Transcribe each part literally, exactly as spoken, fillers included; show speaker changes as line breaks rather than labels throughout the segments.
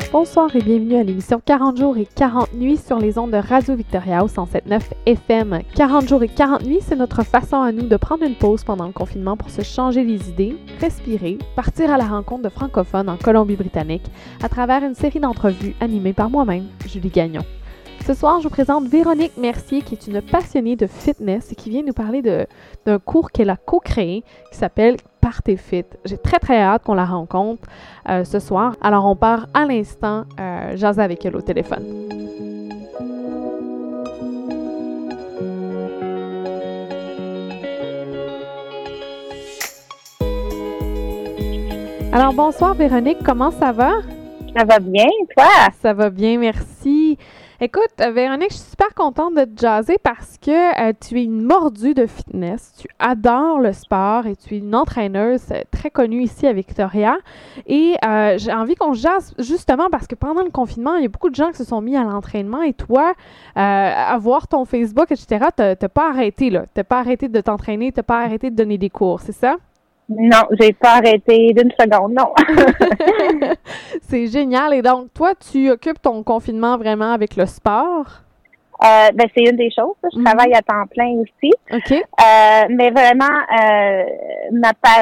Bonsoir et bienvenue à l'émission quarante jours et quarante nuits sur les ondes de Radio Victoria au cent sept neuf F M. quarante jours et quarante nuits, c'est notre façon à nous de prendre une pause pendant le confinement pour se changer les idées, respirer, partir à la rencontre de francophones en Colombie-Britannique à travers une série d'entrevues animées par moi-même, Julie Gagnon. Ce soir, je vous présente Véronique Mercier, qui est une passionnée de fitness et qui vient nous parler de, d'un cours qu'elle a co-créé qui s'appelle Partez Fit. J'ai très très hâte qu'on la rencontre euh, ce soir. Alors on part à l'instant euh, jaser avec elle au téléphone. Alors bonsoir Véronique, comment ça va?
Ça va bien, toi?
Ça va bien, merci. Écoute, Véronique, je suis super contente de te jaser parce que euh, tu es une mordue de fitness, tu adores le sport et tu es une entraîneuse très connue ici à Victoria. Et euh, j'ai envie qu'on jase justement parce que pendant le confinement, il y a beaucoup de gens qui se sont mis à l'entraînement et toi, euh, à voir ton Facebook, et cetera, t'as, t'as pas arrêté, là. T'as pas arrêté de t'entraîner, t'as pas arrêté de donner des cours, c'est ça?
Non, j'ai pas arrêté d'une seconde, non.
C'est génial. Et donc, toi, tu occupes ton confinement vraiment avec le sport?
Euh, ben, c'est une des choses. Je
Mm-hmm.
travaille à temps plein aussi.
OK.
Euh, mais vraiment, euh, ma pa-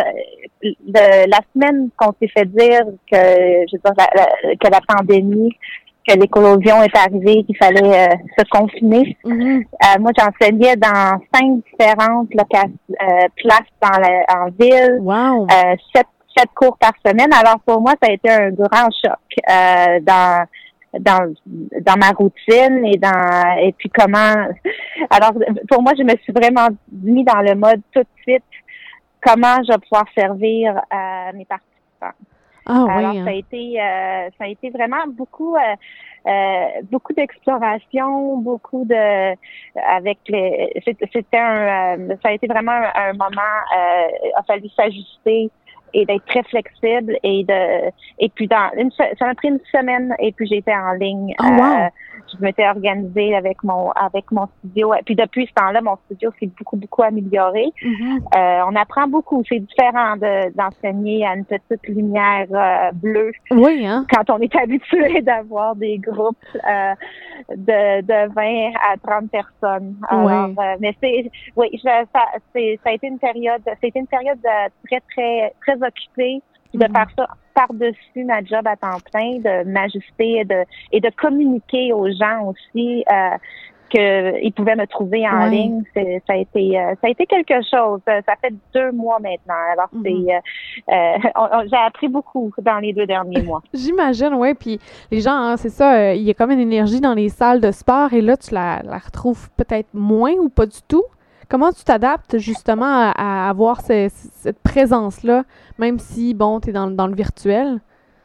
de, la semaine qu'on s'est fait dire que, je veux dire, la, la, que la pandémie, que l'éclosion est arrivée, qu'il fallait euh, se confiner.
Mm-hmm.
Euh, moi, j'enseignais dans cinq différentes loca- euh, places dans la, en ville.
Wow.
Euh, sept, sept cours par semaine. Alors, pour moi, ça a été un grand choc euh, dans dans dans ma routine et dans et puis comment. Alors, pour moi, je me suis vraiment mis dans le mode tout de suite comment je vais pouvoir servir euh, mes participants.
Ah
Alors,
oui. Hein.
ça a été euh, ça a été vraiment beaucoup euh, euh, beaucoup d'exploration, beaucoup de avec les c'était un euh, ça a été vraiment un, un moment euh, il a fallu s'ajuster et d'être très flexible et de et puis dans une ça m'a pris une semaine et puis j'étais en ligne.
Oh, wow.
euh, je m'étais organisée avec mon avec mon studio. Puis depuis ce temps-là, mon studio s'est beaucoup, beaucoup amélioré.
Mm-hmm.
Euh, on apprend beaucoup. C'est différent de, d'enseigner à une petite lumière euh, bleue.
Oui, hein?
Quand on est habitué d'avoir des groupes euh, de, de vingt à trente personnes. Alors,
oui.
euh, mais c'est, oui, je, ça, c'est, ça a été une période, c'était une période très, très, très occupée. De
Mm-hmm.
faire ça par-dessus ma job à temps plein, de m'ajuster et de, et de communiquer aux gens aussi euh, qu'ils pouvaient me trouver en
ouais.
ligne. C'est, ça a été euh, ça a été quelque chose. Ça fait deux mois maintenant. Alors,
Mm-hmm.
c'est euh, euh, on, on, j'ai appris beaucoup dans les deux derniers mois.
J'imagine, oui. Puis les gens, hein, c'est ça, euh, il y a comme une énergie dans les salles de sport et là, tu la, la retrouves peut-être moins ou pas du tout. Comment tu t'adaptes justement à, à avoir ce, cette présence-là, même si, bon, tu es dans, dans le virtuel?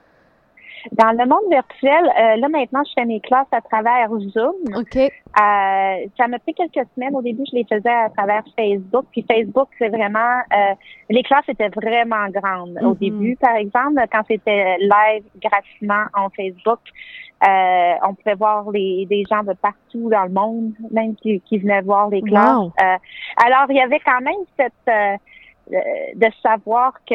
Dans le monde virtuel, euh, là maintenant, je fais mes classes à travers Zoom.
OK.
Euh, ça m'a pris quelques semaines. Au début, je les faisais à travers Facebook. Puis Facebook, c'est vraiment... Euh, les classes étaient vraiment grandes. Mm-hmm. Au début, par exemple, quand c'était live gratuitement en Facebook, euh, on pouvait voir les des gens de partout dans le monde, même qui, qui venaient voir les classes.
Wow.
Euh, alors, il y avait quand même cette... Euh, de savoir que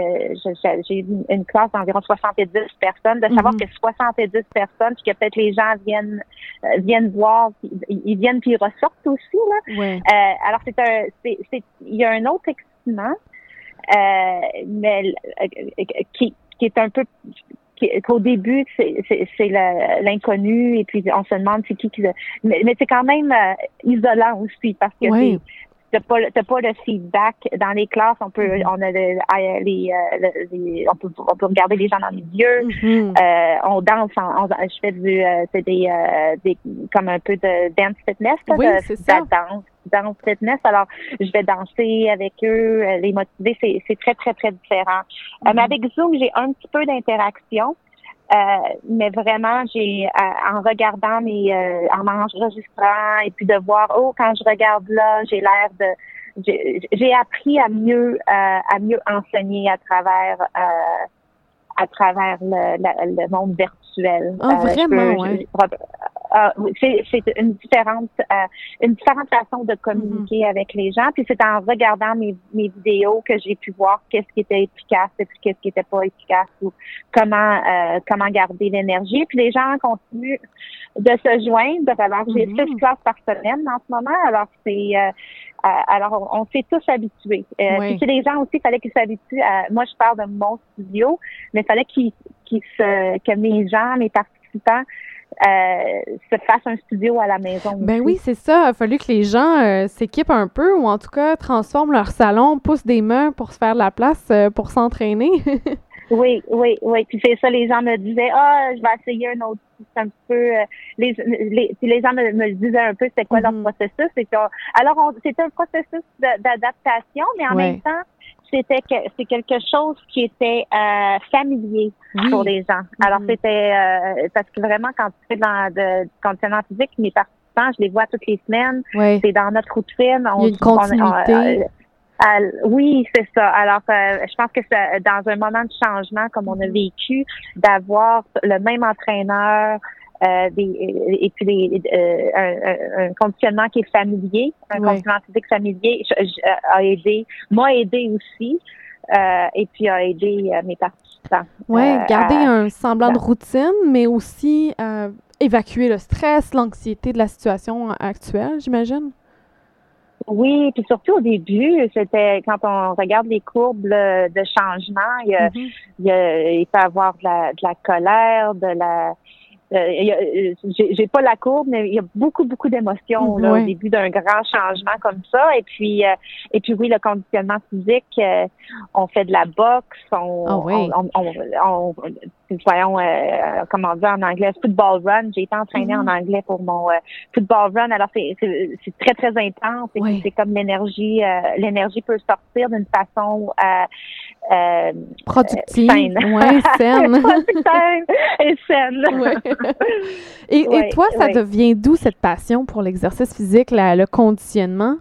je, j'ai une classe d'environ soixante-dix personnes, de savoir mm-hmm. que soixante-dix personnes, puis que peut-être les gens viennent euh, viennent voir, ils, ils viennent puis ils ressortent aussi là.
Ouais.
Euh, alors c'est un, c'est, c'est, il y a un autre excitement, euh, mais euh, qui qui est un peu qu'au début, c'est, c'est, c'est le, l'inconnu, et puis on se demande c'est qui qui le... Mais, mais c'est quand même euh, isolant aussi, parce que
ouais.
c'est T'as pas, t'as pas le feedback dans les classes. On peut, mm-hmm. on a le, les, les, les, on peut, on peut regarder les gens dans les yeux. Mm-hmm. Euh, on danse. On, on, je fais du, euh, c'est des, euh, des, comme un peu de dance fitness. Là,
oui,
de,
c'est ça.
Danse, danse fitness. Alors, je vais danser avec eux, les motiver. C'est, c'est très, très, très différent. Mm-hmm. Euh, mais avec Zoom, j'ai un petit peu d'interaction. Euh, mais vraiment, j'ai euh, en regardant mes, euh, en enregistrant et puis de voir, oh, quand je regarde là, j'ai l'air de, j'ai, j'ai appris à mieux, euh, à mieux enseigner à travers, euh, à travers le, le, le monde virtuel.
Ah, oh, vraiment,
euh,
ouais.
Euh, c'est, c'est une différente, euh, une différente façon de communiquer mm-hmm. avec les gens. Puis c'est en regardant mes, mes vidéos que j'ai pu voir qu'est-ce qui était efficace et puis qu'est-ce qui était pas efficace ou comment, euh, comment garder l'énergie. Puis les gens continuent de se joindre. Alors j'ai mm-hmm. six classes par semaine en ce moment. Alors c'est, euh, euh, alors on, on s'est tous habitués. Euh, oui. Puis les gens aussi, il fallait qu'ils s'habituent à. Moi, je parle de mon studio, mais il fallait qu'ils, qu'ils se, que mes gens, mes participants Euh, se fasse un studio à la maison.
Ben aussi. Oui, c'est ça. Il a fallu que les gens euh, s'équipent un peu ou en tout cas transforment leur salon, poussent des meubles pour se faire de la place euh, pour s'entraîner.
oui, oui, oui. Puis c'est ça, les gens me disaient, ah, je vais essayer un autre. C'est un peu, euh, les, les, puis les gens me, me disaient un peu c'était quoi mm-hmm. leur processus. Et qu'on, alors, on, c'était un processus de, d'adaptation, mais en ouais. même temps, c'était que c'est quelque chose qui était euh, familier oui. pour les gens. Alors, mm-hmm. c'était euh, parce que vraiment, quand tu fais dans de conditionnement physique, mes participants, je les vois toutes les semaines. Oui. C'est dans notre routine.
On, Il y a une continuité.
On, on, euh, oui, c'est ça. Alors, euh, je pense que c'est dans un moment de changement, comme on a vécu, d'avoir le même entraîneur, Euh, des, et puis des, euh, un, un conditionnement qui est familier, un ouais. conditionnement physique familier je, je, a aidé, m'a aidé aussi, euh, et puis a aidé euh, mes participants.
Oui, euh, garder à, un semblant
à,
de routine, mais aussi euh, évacuer le stress, l'anxiété de la situation actuelle, j'imagine.
Oui, puis surtout au début, c'était quand on regarde les courbes là, de changement, il, y a, mm-hmm. il, y a, il peut y avoir de la, de la colère, de la Euh, y a, j'ai, j'ai pas la courbe, mais il y a beaucoup, beaucoup d'émotions là, oui. au début d'un grand changement comme ça. Et puis, euh, et puis oui, le conditionnement physique, euh, on fait de la boxe, on,
oh, oui.
on, on, on, on voyons, euh, comment dire en anglais, football run. J'ai été entraînée mm-hmm. en anglais pour mon euh, football run. Alors c'est, c'est, c'est très, très intense. Et oui. c'est comme l'énergie, euh, l'énergie peut sortir d'une façon euh, euh,
productive,
saine.
Oui, saine.
Productive et saine.
Oui. Et, oui, et toi, ça oui. devient d'où cette passion pour l'exercice physique, la, le conditionnement?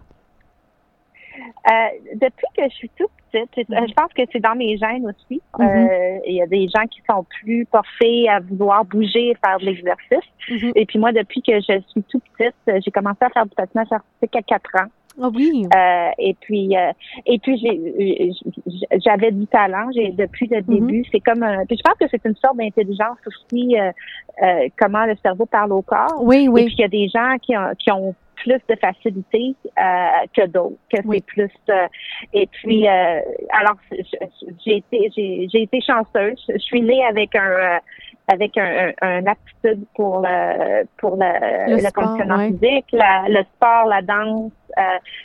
Euh, depuis que je suis toute petite, mm-hmm. je pense que c'est dans mes gènes aussi. Il mm-hmm. euh, y a des gens qui sont plus portés à vouloir bouger et faire de l'exercice. Mm-hmm. Et puis moi, depuis que je suis toute petite, j'ai commencé à faire du patinage artistique à quatre ans.
Ah oh oui.
Euh, et puis, euh, et puis j'ai, j'avais du talent. J'ai depuis le début, mm-hmm. c'est comme. Un, puis je pense que c'est une sorte d'intelligence aussi, euh, euh, comment le cerveau parle au corps.
Oui, oui.
Et puis il y a des gens qui ont, qui ont plus de facilité euh, que d'autres, que oui. c'est plus. Euh, et puis, euh, alors j'ai été, j'ai, j'ai été chanceuse. Je suis née avec un. Euh, avec un, un, un aptitude pour le pour le, le, le conditionnement ouais. physique, la, le sport, la danse. Euh,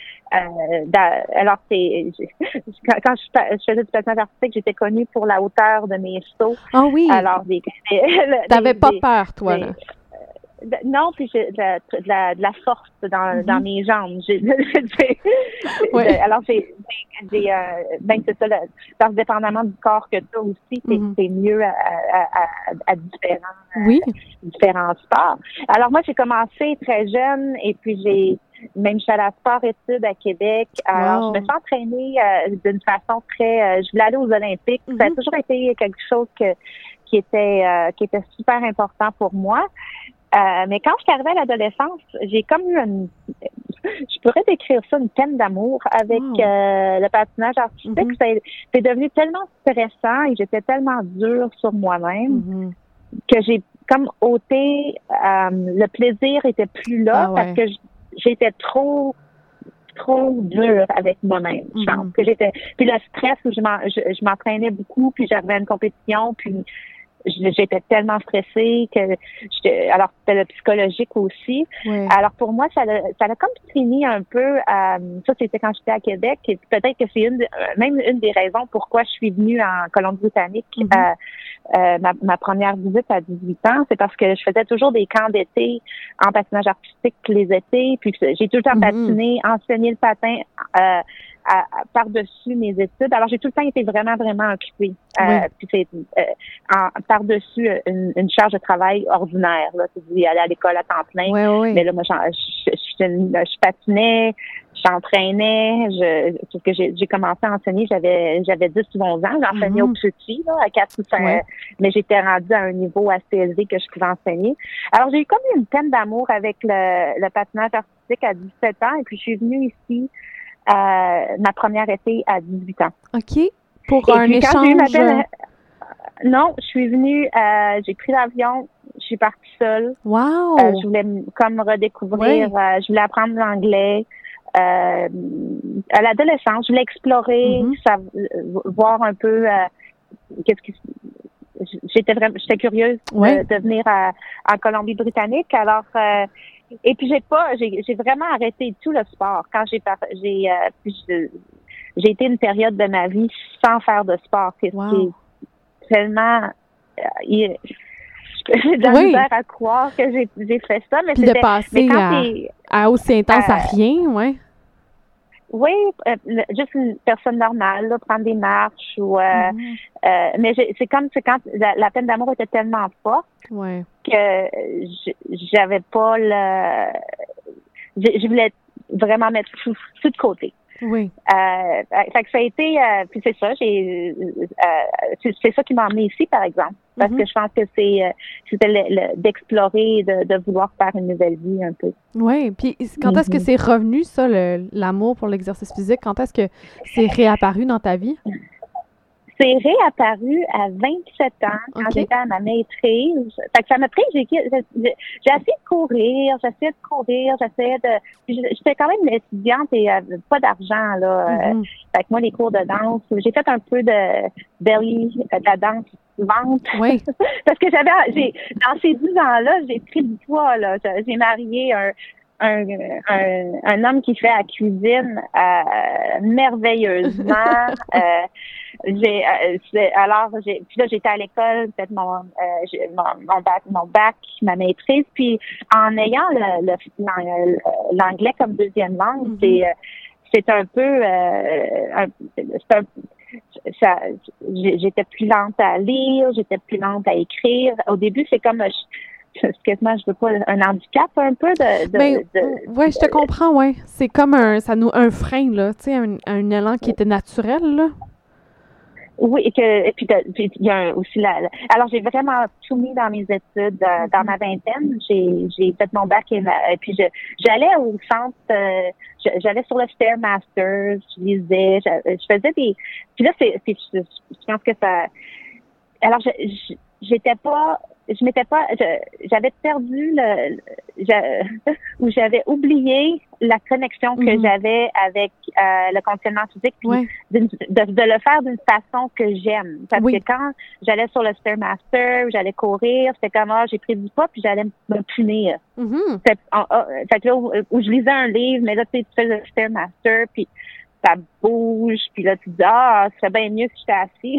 euh, da, alors c'est quand, quand je, je faisais du patinage artistique, j'étais connue pour la hauteur de mes sauts.
Ah oh oui.
Alors des, des,
t'avais
des,
pas
des,
peur toi
des,
là.
Non, puis j'ai de la, de la, de la force dans, mm-hmm. dans mes jambes. J'ai, j'ai,
ouais.
j'ai, alors, j'ai, j'ai euh, ben, c'est ça, le, parce que dépendamment du corps que tu as aussi, c'est, mm-hmm. c'est mieux à, à, à, à différents,
oui.
à différents sports. Alors, moi, j'ai commencé très jeune et puis j'ai, même je suis allée à Sport-Études à Québec. Alors, wow. je me suis entraînée euh, d'une façon très, euh, je voulais aller aux Olympiques. Mm-hmm. Ça a toujours été quelque chose que, qui était, euh, qui était super important pour moi. Euh, mais quand je suis arrivée à l'adolescence, j'ai comme eu une, je pourrais décrire ça, une peine d'amour avec oh. euh, le patinage artistique. Mm-hmm. C'est, c'est devenu tellement stressant et j'étais tellement dure sur moi-même mm-hmm. que j'ai comme ôté, euh, le plaisir était plus là ah, ouais. parce que j'étais trop trop dure avec moi-même, mm-hmm. je pense. Que j'étais, puis le stress où je, m'en, je, je m'entraînais beaucoup, puis j'arrivais à une compétition, puis j'étais tellement stressée que j'étais, alors c'était le psychologique aussi. Oui. Alors pour moi, ça a, ça a comme fini un peu. Euh, ça c'était quand j'étais à Québec. Et peut-être que c'est une, même une des raisons pourquoi je suis venue en Colombie-Britannique. Mm-hmm. Euh, euh, ma, ma première visite à dix-huit ans, c'est parce que je faisais toujours des camps d'été en patinage artistique les étés. Puis j'ai tout le temps mm-hmm. patiné, enseigné le patin. Euh, À, à, par-dessus mes études. Alors, j'ai tout le temps été vraiment, vraiment occupée. Euh, oui. Puis c'est euh, en, par-dessus une, une charge de travail ordinaire. Là, tu dis aller à l'école à temps plein.
Oui, oui.
Mais là, moi, je, je, je, je patinais, j'entraînais. Je, parce que j'ai, j'ai commencé à enseigner, j'avais j'avais dix ou onze ans. J'enseignais mm-hmm. aux petits, là, à quatre ou cinq, oui. mais j'étais rendue à un niveau assez élevé que je pouvais enseigner. Alors, j'ai eu comme une peine d'amour avec le, le patinage artistique à dix-sept ans, et puis je suis venue ici euh, ma première été à dix-huit ans.
OK. Pour
et
un
puis,
échange...
Quand j'ai eu ma peine, euh, non, je suis venue, euh, j'ai pris l'avion, je suis partie seule.
Wow!
Euh, je voulais m- comme redécouvrir,
Oui.
euh, je voulais apprendre l'anglais. Euh, à l'adolescence, je voulais explorer,
Mm-hmm.
sav- voir un peu euh, qu'est-ce qui j'étais vraiment j'étais curieuse
Ouais.
de, de venir à, en Colombie-Britannique. Alors euh, et puis j'ai pas j'ai j'ai vraiment arrêté tout le sport quand j'ai par- j'ai euh, puis je- j'ai été une période de ma vie sans faire de sport. C'est
Wow.
c'est tellement euh, il- j'ai de la
Oui.
misère à croire que j'ai j'ai fait ça, mais
Puis de
c'était
passer
mais quand
à,
t'es
à aussi intense à
euh,
rien, ouais.
oui, euh, le- juste une personne normale, là, prendre des marches ou euh,
Mm-hmm.
euh, mais j'ai- c'est comme c'est quand la, la peine d'amour était tellement forte
Ouais.
que je- j'avais pas le je, je voulais vraiment mettre tout, tout de côté.
Oui.
Euh, fait que ça a été euh, puis c'est ça, j'ai euh, c'est, c'est ça qui m'a emmenée ici par exemple. Parce
Mm-hmm.
que je pense que c'est euh, c'était le, le- d'explorer, de, de vouloir faire une nouvelle vie un peu.
Oui. Puis quand est-ce que
Mm-hmm.
c'est revenu, ça, le, l'amour pour l'exercice physique? Quand est-ce que c'est réapparu dans ta vie?
C'est réapparu à vingt-sept ans, quand
OK.
j'étais à ma maîtrise. Fait que ça m'a pris, j'ai, j'ai, j'ai essayé de courir, j'essayais de courir, j'essayais de... puis J'étais quand même une étudiante et euh, pas d'argent, là.
Mm-hmm.
Euh, fait que moi, les cours de danse, j'ai fait un peu de belly, de la danse ventre.
Oui.
Parce que j'avais, j'ai, dans ces dix ans-là, j'ai pris du poids, là. J'ai j'ai marié un... Un, un, un homme qui fait la cuisine euh, merveilleusement. euh, j'ai euh, c'est, alors j'ai puis là j'étais à l'école, peut-être mon, euh, j'ai, mon mon bac mon bac, ma maîtrise, puis en ayant le, le l'ang- l'anglais comme deuxième langue,
Mm-hmm.
c'est c'est un peu euh, un, c'est un, ça, j'étais plus lente à lire, j'étais plus lente à écrire. Au début, c'est comme excuse-moi, je veux pas un handicap un peu de. de,
Ben,
de
ouais, je te comprends, ouais. C'est comme un, ça nous, un frein, là, tu sais, un, un élan qui était naturel, là.
Oui, et que et puis il y a un, aussi la, la. Alors j'ai vraiment tout mis dans mes études. Euh,
Mm-hmm.
Dans ma vingtaine, j'ai j'ai fait mon bac et, ma, et puis je j'allais au centre. Euh, je, j'allais sur le Stairmaster, je lisais, je, je faisais des. Puis là c'est, c'est je, je pense que ça. Alors je, je j'étais pas. Je m'étais pas, je, j'avais perdu le, je, ou j'avais oublié la connexion que
Mm-hmm.
j'avais avec euh, le conditionnement physique, puis
Ouais.
de, de, de le faire d'une façon que j'aime. Parce
Oui.
que quand j'allais sur le Stairmaster, ou j'allais courir, c'était comme ah j'ai pris du poids, puis j'allais me punir.
Mm-hmm.
Fait, ah, ah, fait que là où, où je lisais un livre, mais là tu sais, tu fais le Stairmaster, puis ça bouge, puis là, tu dis, ah, ce serait bien mieux si j'étais assis.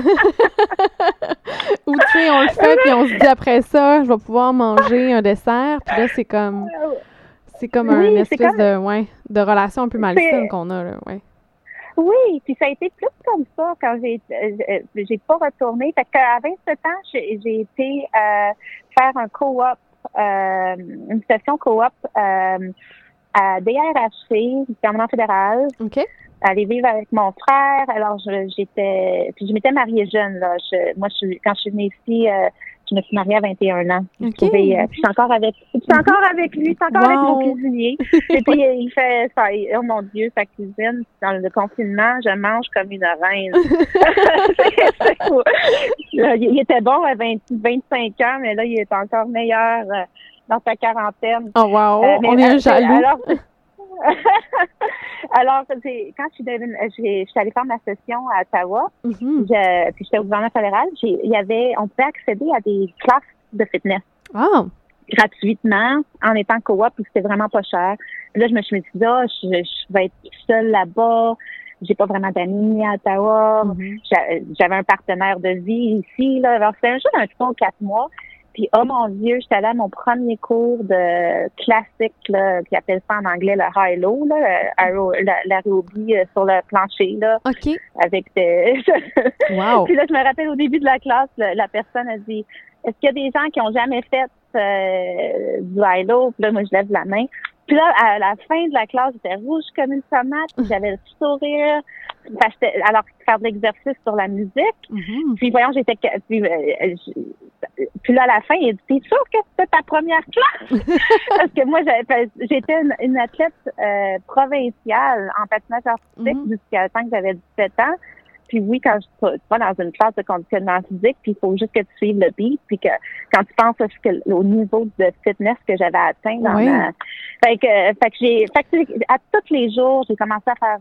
Ou, tu sais, on le fait, puis on se dit après ça, je vais pouvoir manger un dessert, puis là, c'est comme, c'est comme
Oui,
une
c'est
espèce
comme-
de, ouais, de relation un peu malsaine
C'est-
qu'on a, là, ouais.
Oui, puis ça a été plus comme ça quand j'ai euh, j'ai pas retourné. Fait qu'à vingt-sept ans, j'ai, j'ai été euh, faire un co-op, euh, une session co-op euh, à D R H C, du gouvernement fédéral,
OK?
aller vivre avec mon frère. Alors, je, j'étais... Puis je m'étais mariée jeune, là. Je, moi, je, quand je suis venue ici, euh, je me suis mariée à vingt et un ans. J'ai
OK.
trouvé, euh, puis je suis encore avec, je suis encore avec lui, je suis encore avec
Wow.
mon cuisinier. Et puis, euh, il fait ça, il- oh mon Dieu, sa cuisine. Dans le confinement, je mange comme une reine. C'est- c'est cool. Là, il, il était bon à vingt, vingt-cinq ans, mais là, il est encore meilleur euh, dans sa quarantaine.
Oh, wow,
Euh, mais,
on est
euh,
un
c'est-
jaloux.
Alors, alors c'est, quand je suis, devenue, j'ai, je suis allée faire ma session à Ottawa,
Mhm.
je, puis j'étais au gouvernement fédéral, j'ai, il y avait, on pouvait accéder à des classes de fitness
Ah,
gratuitement en étant coop, puis c'était vraiment pas cher. Puis là, je me suis dit, ah, je, je vais être seule là-bas, j'ai pas vraiment d'amis à Ottawa,
mhm.
J'a- j'avais un partenaire de vie ici, là. Alors, c'était un jeu d'un trois ou quatre mois. Puis, oh mon Dieu, j'étais allée à mon premier cours de classique, là, qui appelle ça en anglais le high-low, là, le aéro- la- l'aérobie euh, sur le plancher, là,
OK.
avec des...
Wow.
Puis là, je me rappelle au début de la classe, la, la personne a dit, est-ce qu'il y a des gens qui ont jamais fait euh, du high-low? Puis là, moi, je lève la main. Puis là, à la fin de la classe, j'étais rouge comme une tomate, puis j'avais le sourire. Parce que, alors, faire de l'exercice sur la musique.
Mm-hmm.
Puis, voyons, j'étais... Puis, euh, puis là, à la fin, il a dit, t'es sûre que c'était ta première classe? Parce que moi, j'avais, j'étais une, une athlète euh, provinciale en patinage artistique mm-hmm. jusqu'à le temps que j'avais dix-sept ans. Puis oui, quand tu vas dans une classe de conditionnement physique, puis il faut juste que tu suives le beat, puis que quand tu penses à ce que, au niveau de fitness que j'avais atteint dans
oui.
ma... Fait que, fait que j'ai... Fait que à tous les jours, j'ai commencé à faire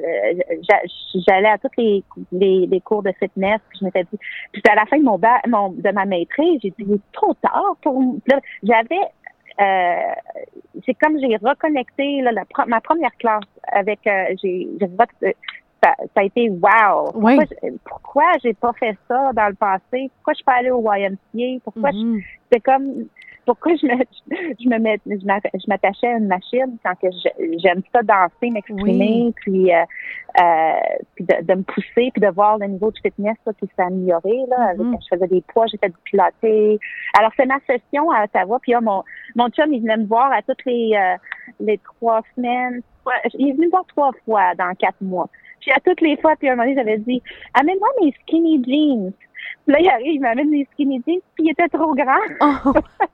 de... J'allais à tous les, les, les cours de fitness, puis je m'étais dit... Puis à la fin de mon, ba, mon de ma maîtrise, j'ai dit, il est trop tard pour... Là, j'avais... Euh, c'est comme j'ai reconnecté là, la, ma première classe avec... Euh, j'ai... j'ai Ça, ça a été wow.
Oui.
Pourquoi, je, pourquoi j'ai pas fait ça dans le passé? Pourquoi je suis pas allée au Y M C A? Pourquoi mm-hmm. je, c'est comme, pourquoi je me, je me mets, je m'attachais à une machine quand que je, j'aime ça danser, m'exprimer, oui. puis, euh, euh, puis de, de me pousser, puis de voir le niveau de fitness là, qui s'est amélioré, là. Mm-hmm. Avec, je faisais des poids, j'ai fait du pilates. Alors, c'est ma session à Ottawa, puis là, mon, mon chum, il venait me voir à toutes les, euh, les trois semaines. Il est venu me voir trois fois dans quatre mois. Puis à toutes les fois, puis à un moment donné, j'avais dit, amène-moi mes skinny jeans. Puis là, il arrive, il m'amène mes skinny jeans, puis il était trop grand. Oh.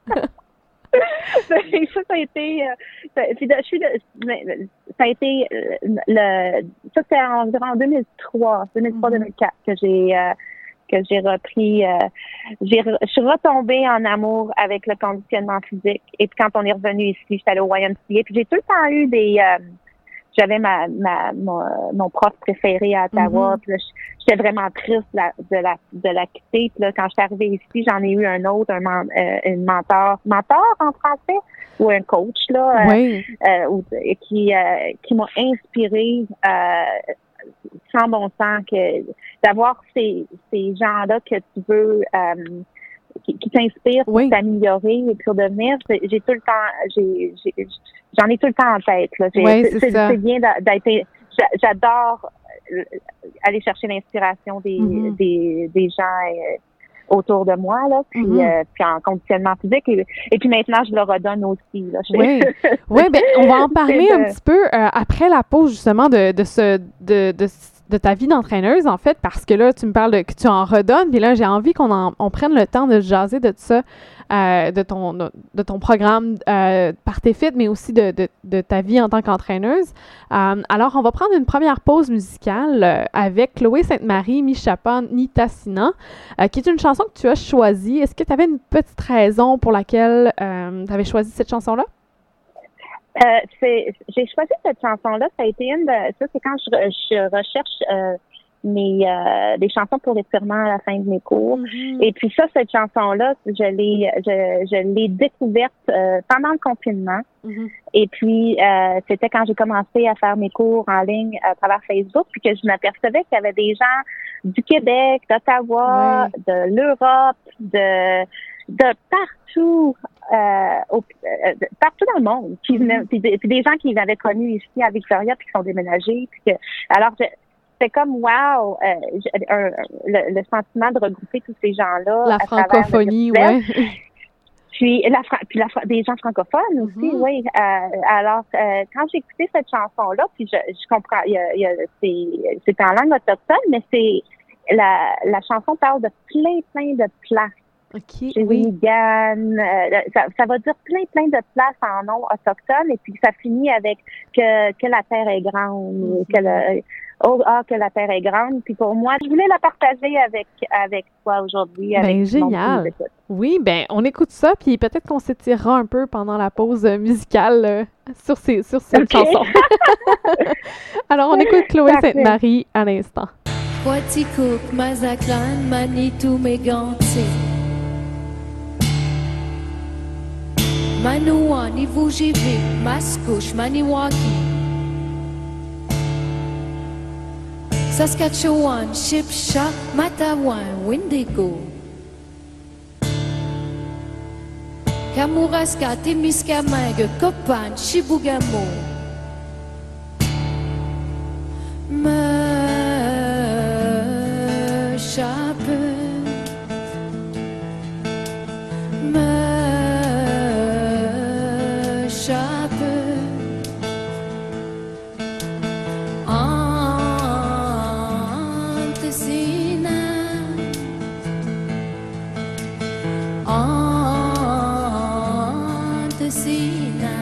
ça, ça a été, euh, ça, puis de, je suis de, ça a été, euh, le, ça c'était environ en deux mille trois, deux mille trois, mm-hmm. deux mille quatre que j'ai, euh, que j'ai repris, euh, j'ai, je suis retombée en amour avec le conditionnement physique. Et puis quand on est revenu ici, j'étais allée au Y M C A, puis j'ai tout le temps eu des, euh, j'avais ma, ma mon, mon prof préféré à Ottawa, mm-hmm. puis là, j'étais vraiment triste la, de la de la quitter. Puis là, quand je suis arrivée ici, j'en ai eu un autre, un man, euh, une mentor, mentor en français ou un coach là,
oui.
euh, euh, qui euh, qui m'a inspirée euh, sans bon sens que d'avoir ces ces gens-là que tu veux euh, qui, qui t'inspirent pour oui. t'améliorer et pour devenir. J'ai tout le temps, j'ai, j'ai j'en ai tout le temps en tête. Là. J'ai,
oui,
c'est, c'est, c'est bien d'être. J'adore aller chercher l'inspiration des mm-hmm. des, des gens euh, autour de moi là, puis, mm-hmm. euh, puis en conditionnement physique et, et puis maintenant je le redonne aussi. Là.
Oui, oui, ben on va en parler de... un petit peu euh, après la pause justement de de ce de, de de ta vie d'entraîneuse, en fait, parce que là, tu me parles de, que tu en redonnes, puis là, j'ai envie qu'on en, on prenne le temps de jaser de ça, euh, de, ton, de, de ton programme euh, Partez-Fit, mais aussi de, de, de ta vie en tant qu'entraîneuse. Euh, alors, on va prendre une première pause musicale euh, avec Chloé Sainte-Marie, Michapa Nitasina, euh, qui est une chanson que tu as choisie. Est-ce que tu avais une petite raison pour laquelle euh, tu avais choisi cette chanson-là?
Euh, c'est, j'ai choisi cette chanson-là. Ça a été une de, ça, c'est quand je, je recherche euh, mes euh, des chansons pour l'étirement à la fin de mes cours. Mm-hmm. Et puis ça, cette chanson-là, je l'ai, je, je l'ai découverte euh, pendant le confinement. Mm-hmm. Et puis euh, c'était quand j'ai commencé à faire mes cours en ligne à travers Facebook, puis que je m'apercevais qu'il y avait des gens du Québec, d'Ottawa, oui. de l'Europe, de de partout, euh, au, euh, partout dans le monde, puis, mm-hmm. puis, puis des gens qui m'avaient connus ici à Victoria, puis qui sont déménagés, puis que, alors c'était comme wow, euh, un, le, le sentiment de regrouper tous ces gens-là.
La francophonie, oui.
Puis la, puis la des gens francophones aussi, mm-hmm. oui. Euh, alors euh, quand j'ai écouté cette chanson-là, puis je, je comprends, il y a, il y a, c'est, c'est en langue autochtone, mais c'est la, la chanson parle de plein, plein de places.
Okay,
chez
oui.
Wigan, euh, ça, ça va dire plein, plein de places en nom autochtone, et puis ça finit avec que, que la terre est grande, mm-hmm. que le, oh, ah, que la terre est grande. Puis pour moi, je voulais la partager avec, avec toi aujourd'hui.
Ben,
avec
génial. Oui, ben, on écoute ça, puis peut-être qu'on s'étirera un peu pendant la pause musicale euh, sur, ces, sur cette okay. chanson. Alors, on écoute Chloé Parfait. Sainte-Marie à l'instant.
Quaticook, Mazatlan, Manitou, Mégantic. Manouan, Ivujivik, Mascouche, Maniwaki, Saskatchewan, Shipsha, Matawan, Windigo, Kamouraska, Témiscamingue, Copan, Chibougamau, Me Chape, Me Chape, Antesina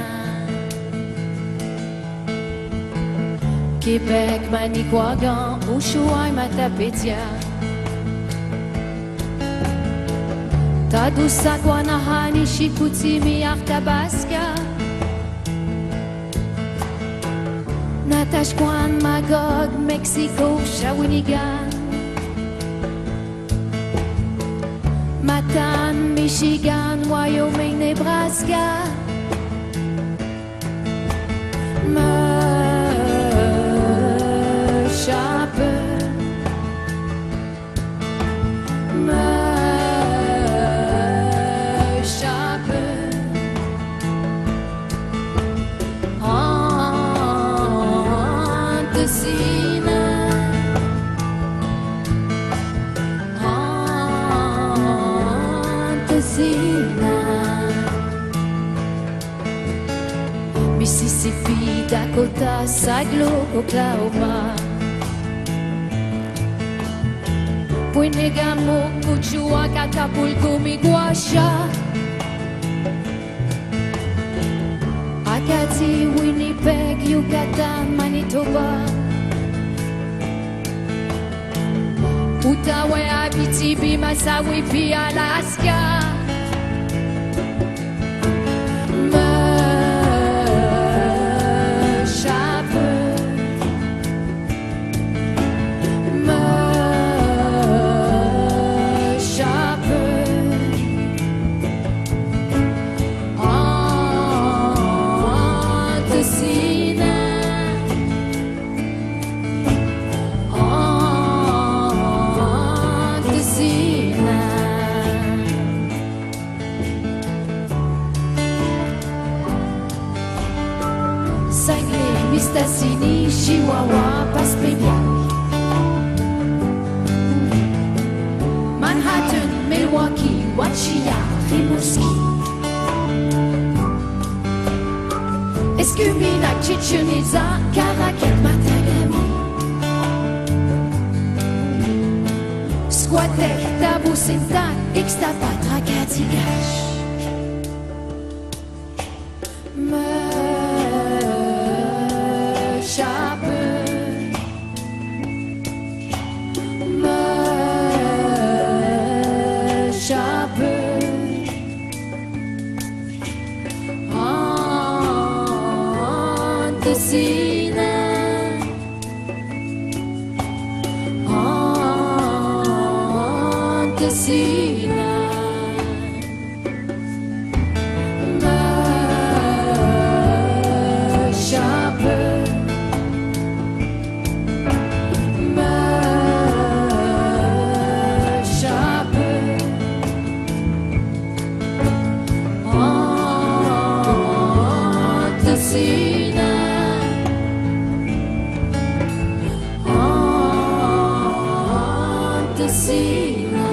Québec, Manicouagan, Ushuaï, Matapédia Tadoussac, Guanahani, Chicoutimi, Arthabasca Natashquan, Magog, Mexico, Shawinigan Matane, Michigan, Wyoming, Nebraska Me chape Me chape Antesina Mississippi, Dakota, Saglo, Oklahoma Puinegamo, Kuchua, Acapulco, Miguasha Acadie, Winnipeg, Yucatan, Manitoba Outaouais, Abitibi, Massawi, puis Alaska Me chape Me chape Antesina Antesina Saguenay, Mistassini, Chihuahua, Passepébiac Manhattan, Milwaukee, Wachia, Rimouski Escumina, Chichen Itza, Caracat, Matagami Squatek, Tabou-Sintac, Ixtapat, Tracadie-Gache Me chape Me chape Antesina Antesina Me chape Me chape Antesina Antesina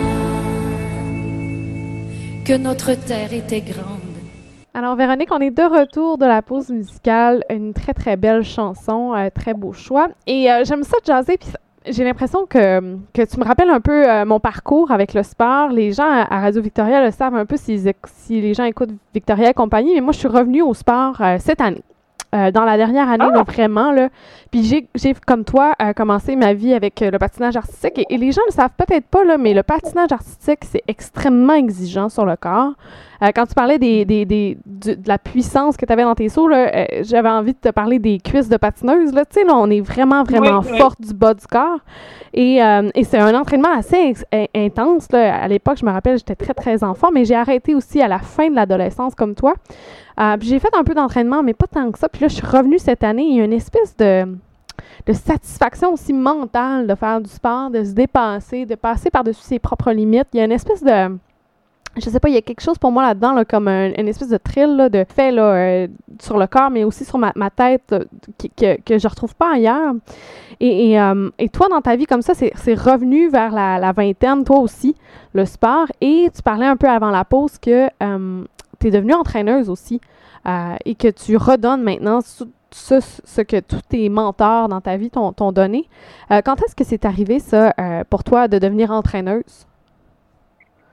Que notre terre était grande.
Alors, Véronique, on est de retour de la pause musicale. Une très, très belle chanson, euh, très beau choix. Et euh, j'aime ça de jaser, puis j'ai l'impression que, que tu me rappelles un peu euh, mon parcours avec le sport. Les gens à, à Radio-Victoria le savent un peu s'ils éc- si les gens écoutent Victoria et compagnie, mais moi, je suis revenue au sport euh, cette année. Euh, dans la dernière année,
Ah!
là, vraiment, là. Puis j'ai, j'ai, comme toi, euh, commencé ma vie avec euh, le patinage artistique. Et, et les gens ne le savent peut-être pas, là, mais le patinage artistique, c'est extrêmement exigeant sur le corps. Euh, quand tu parlais des, des, des, du- de la puissance que tu avais dans tes sauts, là, euh, j'avais envie de te parler des cuisses de patineuse. Là. Tu sais, là, on est vraiment, vraiment
Oui, oui.
forte du bas du corps. Et, euh, et c'est un entraînement assez ex- in- intense. Là. À l'époque, je me rappelle, j'étais très, très enfant, mais j'ai arrêté aussi à la fin de l'adolescence comme toi. Euh, puis j'ai fait un peu d'entraînement, mais pas tant que ça. Puis là, je suis revenue cette année. Il y a une espèce de, de satisfaction aussi mentale de faire du sport, de se dépasser, de passer par-dessus ses propres limites. Il y a une espèce de... Je sais pas, il y a quelque chose pour moi là-dedans, là, comme un- une espèce de thrill là, de fait là, euh, sur le corps, mais aussi sur ma, ma tête, euh, qui- que, que je retrouve pas ailleurs. Et, et, euh, et toi, dans ta vie comme ça, c'est, c'est revenu vers la, la vingtaine, toi aussi, le sport. Et tu parlais un peu avant la pause que euh, tu es devenue entraîneuse aussi euh, et que tu redonnes maintenant ce, ce, ce que tous tes mentors dans ta vie t'ont, t'ont donné. Euh, quand est-ce que c'est arrivé, ça, euh, pour toi, de devenir entraîneuse?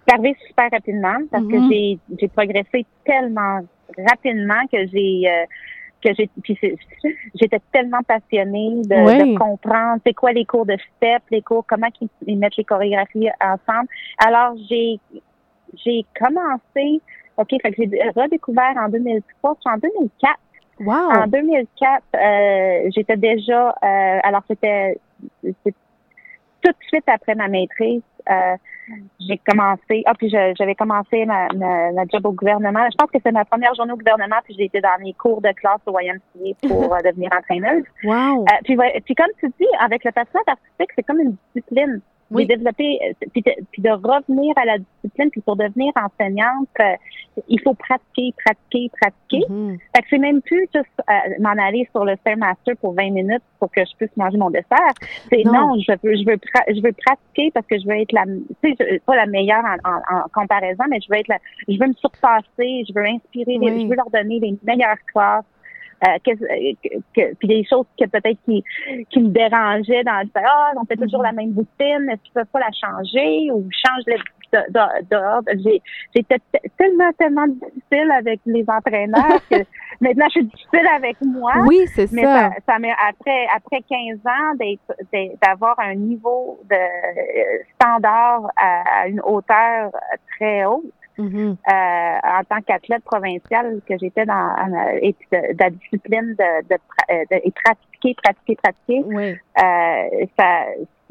C'est arrivé super rapidement parce
Mhm.
que j'ai j'ai progressé tellement rapidement que j'ai euh, que j'ai puis c'est- j'étais tellement passionnée de,
Oui.
de comprendre c'est quoi les cours de step, les cours, comment ils, ils mettent les chorégraphies ensemble. Alors j'ai j'ai commencé, OK, fait que j'ai redécouvert en deux mille trois, puis en deux mille quatre.
Wow!
En deux mille quatre, euh, j'étais déjà euh, alors c'était c'est tout de suite après ma maîtrise, euh, j'ai commencé. Ah, puis je- j'avais commencé ma, ma, ma job au gouvernement. Je pense que c'est ma première journée au gouvernement, puis j'ai été dans mes cours de classe au Y M C A pour euh, devenir entraîneuse.
Wow!
Euh, puis, ouais, puis comme tu dis, avec le patinage artistique, c'est comme une discipline.
Oui.
J'ai développé, euh, puis de, puis de revenir à la discipline, puis pour devenir enseignante, euh, il faut pratiquer, pratiquer, pratiquer.
Mhm.
Fait que c'est même plus juste euh, m'en aller sur le Stairmaster pour vingt minutes pour que je puisse manger mon dessert. C'est
Non.
non, je veux, je veux, pra- je veux pratiquer parce que je veux être la, tu sais, je- pas la meilleure en, en, en comparaison, mais je veux être la, je veux me surpasser, je veux inspirer, les-
Oui.
je veux leur donner les meilleures classes. Euh, que, que, que- puis des choses que peut-être qui, qui me dérangeaient dans le fait, ah, on fait toujours
Mhm.
la même routine, est-ce qu'ils peuvent pas la changer ou change le de- de- dehors. J'ai, j'étais t- tellement, tellement difficile avec les entraîneurs que maintenant je suis difficile avec moi.
Oui, c'est
Mais
ça.
ça, ça m'est après, après quinze ans d'être, d'être- d'avoir un niveau de euh, standard à, à une hauteur très haute.
Mhm.
Euh, en tant qu'athlète provinciale que j'étais dans en- et puis de, de la discipline de, de, pra- de- et pratiquer, pratiquer, pratiquer.
Oui.
Euh, ça,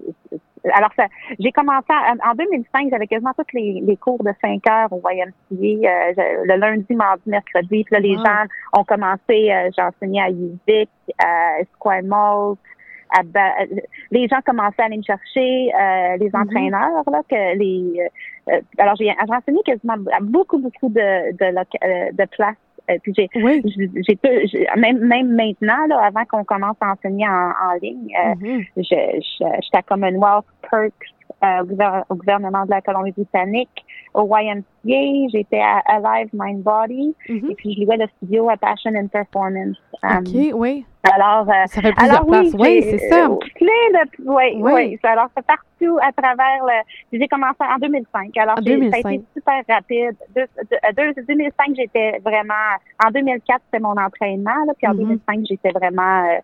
alors ça, j'ai commencé en, en deux mille cinq, j'avais quasiment tous les, les cours de cinq heures au Y M C A, euh, je- le lundi, mardi, mercredi. Puis là, les
Wow.
gens ont commencé, euh, j'ai enseigné à U V I C, à Esquimalt, à Ba- les gens commençaient à aller me chercher, euh, les
Mhm.
entraîneurs, là, que les euh, alors j'ai, j'ai enseigné quasiment à beaucoup, beaucoup de, de, loca- euh, de places. Euh, puis j'ai,
Oui.
j'ai, j'ai, peu- j'ai- même, même maintenant, là, avant qu'on commence à enseigner en, en ligne, euh,
Mhm.
je, je, j'étais à Commonwealth Perks euh, au, gouver- au gouvernement de la Colombie-Britannique, au Y M C A, j'étais à Alive Mind Body,
Mhm.
et puis je louais le studio à Passion and Performance. Um,
OK, oui.
alors, euh,
Ça fait plusieurs
alors oui,
places. Oui,
j'ai,
c'est ça.
euh, plein de, oui,
Oui.
oui. Ça, alors, c'est partout à travers le. J'ai commencé en deux mille cinq. Alors,
En
j'ai-
deux mille
ça a
cinq.
été super rapide. Deux, deux, deux- deux mille cinq, j'étais vraiment. En deux mille quatre, c'était mon entraînement, là, puis en
Mhm.
deux mille cinq, j'étais vraiment euh,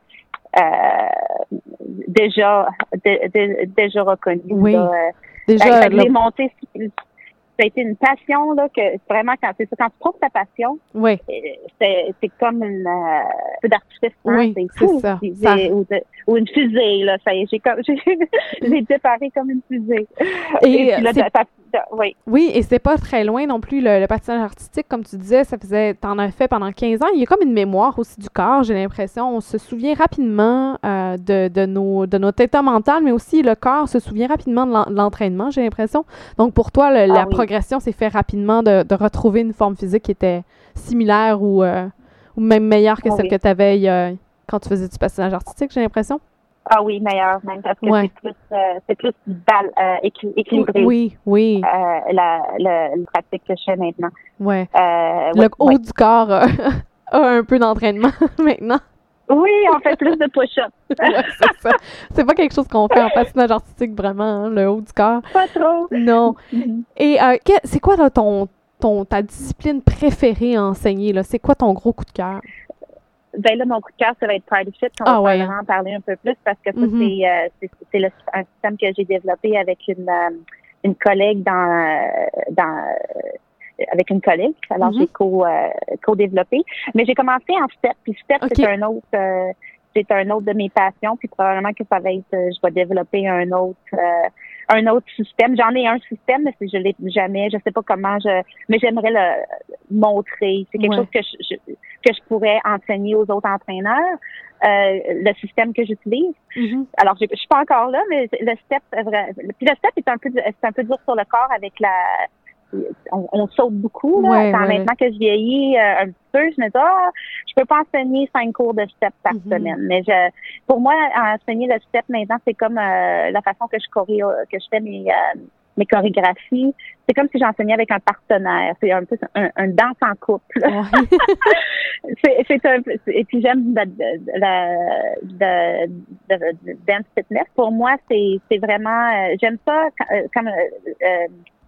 euh, déjà, de- de- déjà reconnue.
Oui.
Là, euh.
Déjà,
Fait que
là,
j'ai monté. Ça a été une passion là que vraiment quand c'est ça, quand tu trouves ta passion,
oui.
euh, c'est, c'est comme une euh, feu d'artifice, hein,
Oui,
c'est
c'est
fou.
ça.
C'est-
Ça-
c'est- ou, de- ou une fusée là, ça y est, j'ai comme j'ai, j'ai déparé comme une fusée.
Et,
puis là,
c'est-
t'as- t'as- oui.
Oui, et c'est pas très loin non plus, le, le patinage artistique, comme tu disais, ça faisait, t'en as fait pendant quinze ans. Il y a comme une mémoire aussi du corps, j'ai l'impression. On se souvient rapidement euh, de, de, nos, de notre état mental, mais aussi le corps se souvient rapidement de l'en- de l'entraînement, j'ai l'impression. Donc, pour toi, le- la
oui.
progression s'est fait rapidement de, de retrouver une forme physique qui était similaire ou, euh, ou même meilleure que
Ah
celle
oui.
que tu avais quand tu faisais du patinage artistique, j'ai l'impression.
Ah oui, meilleur même parce que
Ouais.
c'est plus euh, c'est plus bal- euh, équi- équilibré.
Oui, oui,
Euh, la, la, la pratique que je fais maintenant.
ouais.
Euh,
Le
ouais,
haut
ouais.
du corps euh, a un peu d'entraînement maintenant.
Oui, on fait plus de push-ups.
Ouais, c'est ça. C'est pas quelque chose qu'on fait en patinage artistique vraiment, hein, le haut du corps.
Pas trop.
Non.
Mhm.
Et euh, que- c'est quoi là, ton, ton, ta discipline préférée à enseigner? Là? C'est quoi ton gros coup de cœur?
Ben là, mon coup de cœur, ça va être Party Fit. On
Ah
va
ouais,
probablement en parler un peu plus parce que ça,
Mhm.
c'est, euh, c'est, c'est le, un système que j'ai développé avec une, euh, une collègue dans, euh, dans euh, avec une collègue. Alors,
Mhm.
j'ai co, euh, co-développé. Mais j'ai commencé en step. Puis step,
Ok.
c'est un autre euh, c'est un autre de mes passions. Puis probablement que ça va être, euh, je vais développer un autre euh, un autre système. J'en ai un système, mais je l'ai jamais. Je sais pas comment je mais j'aimerais le montrer. C'est quelque
Ouais.
chose que je, je que je pourrais enseigner aux autres entraîneurs, euh, le système que j'utilise.
Mhm.
Alors, je, je suis pas encore là, mais le step, est vrai- puis le step est un peu, c'est un peu dur sur le corps avec la, on, on saute beaucoup là.
Ouais,
Quand
ouais.
maintenant que je vieillis euh, un petit peu, je me dis ah, je peux pas enseigner cinq cours de step par
Mhm.
semaine. Mais je, pour moi, enseigner le step maintenant, c'est comme euh, la façon que je choré, que je fais mes euh, mes chorégraphies. C'est comme si j'enseignais avec un partenaire. C'est un peu un, un danse en couple.
Ouais.
c'est, c'est un peu, et puis j'aime la, la, la, la, la dance fitness. Pour moi, c'est, c'est vraiment, euh, j'aime ça quand- euh, comme, euh, euh,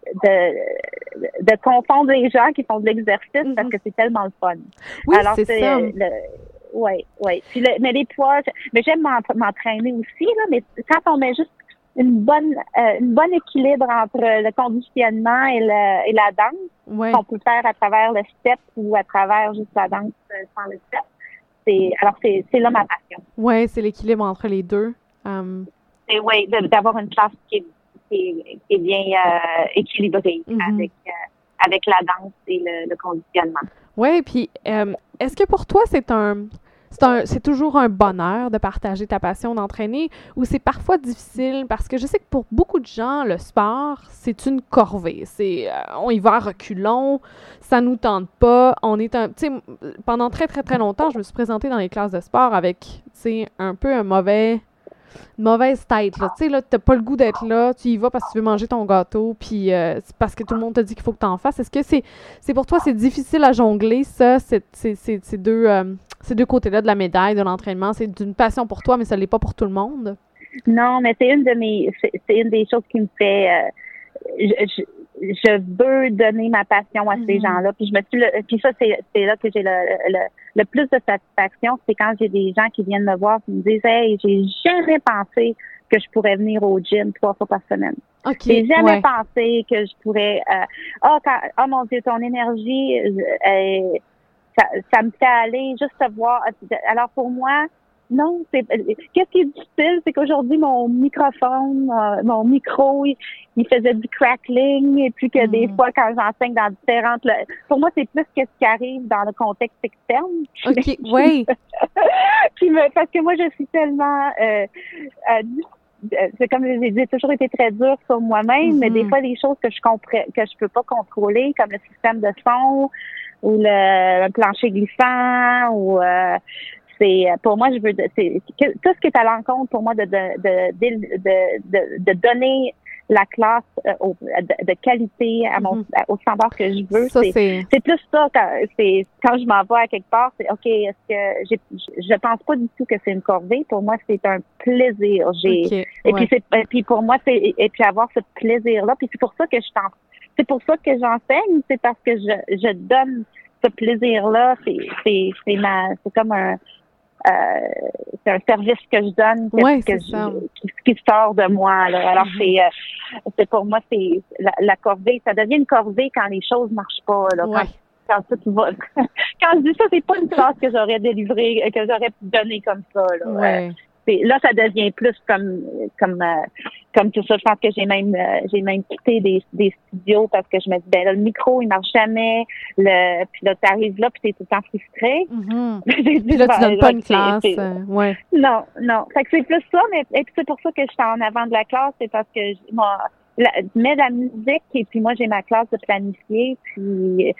de, de confondre les gens qui font de l'exercice mm-hmm. parce que c'est tellement le fun.
Oui, Alors, c'est, c'est ça. Le,
oui, oui. Puis le, mais les poids, mais j'aime m'entraîner aussi, là, mais quand on met juste une bonne, euh, une bonne équilibre entre le conditionnement et, le, et la danse,
ouais.
qu'on peut faire à travers le step ou à travers juste la danse sans le step. C'est, alors, c'est, c'est là ma passion.
Oui, c'est l'équilibre entre les deux. Um...
C'est, oui, de, d'avoir une classe qui est, qui est, qui est bien euh, équilibrée mm-hmm. avec, euh, avec la danse et le, le conditionnement.
Oui, puis euh, est-ce que pour toi, c'est un... C'est, un, c'est toujours un bonheur de partager ta passion d'entraîner ou c'est parfois difficile parce que je sais que pour beaucoup de gens, le sport, c'est une corvée. C'est, euh, on y va à reculons, ça nous tente pas. On est un, tu sais, pendant très, très, très longtemps, je me suis présentée dans les classes de sport avec, tu sais, un peu un mauvais, une mauvaise tête, là. Tu sais, là, t'as pas le goût d'être là, tu y vas parce que tu veux manger ton gâteau, puis euh, c'est parce que tout le monde te dit qu'il faut que t'en fasses. Est-ce que c'est, c'est pour toi, c'est difficile à jongler, ça, c'est, c'est, c'est, c'est deux... Euh, ces deux côtés-là de la médaille, de l'entraînement, c'est d'une passion pour toi, mais ça l'est pas pour tout le monde?
Non, mais c'est une de mes, c'est, c'est une des choses qui me fait, euh, je, je, je veux donner ma passion à mm-hmm. ces gens-là. Puis je me suis, le, puis ça c'est, c'est là que j'ai le, le, le plus de satisfaction, c'est quand j'ai des gens qui viennent me voir et me disent, hey, j'ai jamais pensé que je pourrais venir au gym trois fois par semaine.
Okay,
j'ai jamais
ouais.
pensé que je pourrais, ah euh, oh, oh mon Dieu, ton énergie. Euh, Ça, ça me fait aller juste te voir. Alors pour moi, non, c'est qu'est-ce qui est difficile, c'est qu'aujourd'hui mon microphone, euh, mon micro, il, il faisait du crackling et puis que mm. des fois quand j'enseigne dans différentes, pour moi c'est plus que ce qui arrive dans le contexte externe.
Ok, oui.
Qui me, parce que moi je suis tellement, euh, euh, c'est comme j'ai dit, j'ai toujours été très dure sur moi-même, mm-hmm. mais des fois des choses que je comprends, que je peux pas contrôler, comme le système de son. Ou le, le plancher glissant ou euh, c'est pour moi je veux c'est tout ce qui est à l'encontre pour moi de de de de, de, de donner la classe euh, au, de, de qualité à mon mm-hmm. au standard que je veux
ça,
c'est, c'est c'est plus ça quand c'est quand je m'en vais à quelque part c'est ok est-ce que j'ai je pense pas du tout que c'est une corvée pour moi c'est un plaisir j'ai
okay,
et
ouais.
puis c'est et puis pour moi c'est et puis avoir ce plaisir là puis c'est pour ça que je t'en C'est pour ça que j'enseigne, c'est parce que je, je donne ce plaisir-là. C'est, c'est, c'est ma, c'est comme un, euh, c'est un service que je donne, que,
ouais,
que
c'est
je,
ça.
qui, qui sort de moi. Là. Alors mm-hmm. c'est, euh, c'est pour moi, c'est la, la corvée. Ça devient une corvée quand les choses marchent pas. Là,
ouais.
quand, quand tout va. Quand je dis ça, c'est pas une classe que j'aurais délivrée, que j'aurais donnée comme ça. Là.
Ouais.
C'est, là, ça devient plus comme comme euh, comme tout ça. Je pense que j'ai même euh, j'ai même quitté des, des studios parce que je me dis ben là le micro il marche jamais. Le puis là t'arrives là puis t'es tout le temps frustré.
Mm-hmm. Puis là tu donnes pas une classe.
C'est, c'est,
euh, ouais.
Non non. Fait que c'est plus ça, mais et puis c'est pour ça que je suis en avant de la classe, c'est parce que moi la, je mets de la musique et puis moi j'ai ma classe de planifier puis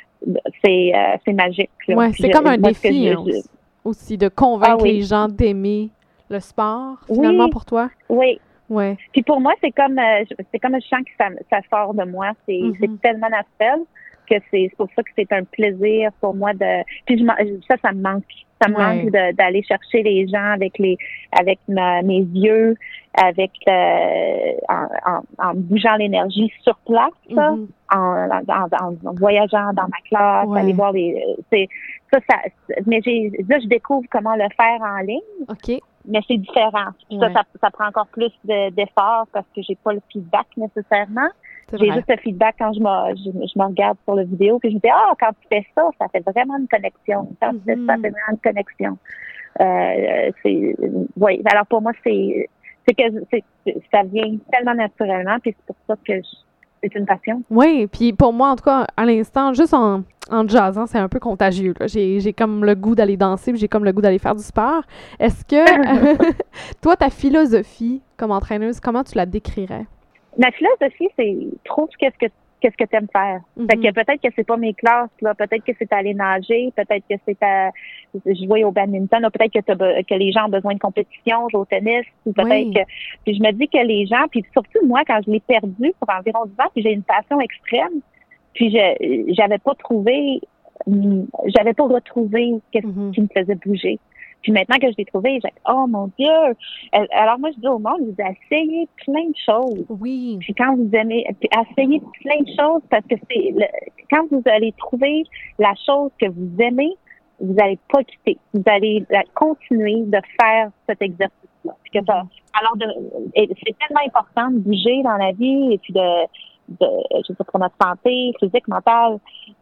c'est euh, c'est magique. Là.
Ouais,
puis
c'est
je,
comme un
moi,
défi
je,
hein, aussi, aussi de convaincre ah, oui. les gens d'aimer le sport, finalement,
oui,
pour toi?
Oui.
Ouais.
Puis pour moi, c'est comme euh, c'est comme je sens que ça, ça sort de moi. C'est, mm-hmm. c'est tellement naturel que c'est, c'est pour ça que c'est un plaisir pour moi de. Puis je, ça, ça me manque. Ça me ouais. manque de, d'aller chercher les gens avec les avec ma, mes yeux, avec euh, en, en, en bougeant l'énergie sur place, mm-hmm. en, en, en, en voyageant dans ma classe, ouais. aller voir les. C'est ça, ça. Mais j'ai là, je découvre comment le faire en ligne.
OK.
Mais c'est différent. Ouais. Ça, ça, ça prend encore plus de, d'efforts parce que j'ai pas le feedback nécessairement. C'est j'ai vrai. Juste le feedback quand je me, je, je me regarde sur la vidéo puis je me dis ah quand tu fais ça, ça fait vraiment une connexion. Quand mm-hmm. tu fais ça, ça fait vraiment une connexion. Euh, c'est oui. Alors pour moi c'est c'est que c'est, ça vient tellement naturellement puis c'est pour ça que je, c'est une passion.
Oui, puis pour moi en tout cas à l'instant juste en En jazzant, c'est un peu contagieux. Là. J'ai, j'ai comme le goût d'aller danser, puis j'ai comme le goût d'aller faire du sport. Est-ce que, toi, ta philosophie comme entraîneuse, comment tu la décrirais?
Ma philosophie, c'est trouve qu'est-ce que qu'est-ce que tu aimes faire. Mm-hmm. Fait que peut-être que c'est pas mes classes, là. Peut-être que c'est aller nager, peut-être que c'est à jouer au badminton, là. Peut-être que, t'as, que les gens ont besoin de compétition, jouer au tennis, ou peut-être oui. que. Puis je me dis que les gens, puis surtout moi, quand je l'ai perdu pour environ dix ans, puis j'ai une passion extrême. Puis je j'avais pas trouvé, j'avais pas retrouvé ce mm-hmm. qui me faisait bouger. Puis maintenant que je l'ai trouvée, j'ai dit, oh mon Dieu! Alors moi, je dis au monde, je dis, essayez plein de choses.
Oui.
Puis quand vous aimez, puis essayez plein de choses parce que c'est le, quand vous allez trouver la chose que vous aimez, vous n'allez pas quitter. Vous allez continuer de faire cet exercice-là. Puis que ça, alors, de, c'est tellement important de bouger dans la vie et puis de, de je sais pas, pour notre santé physique, mentale.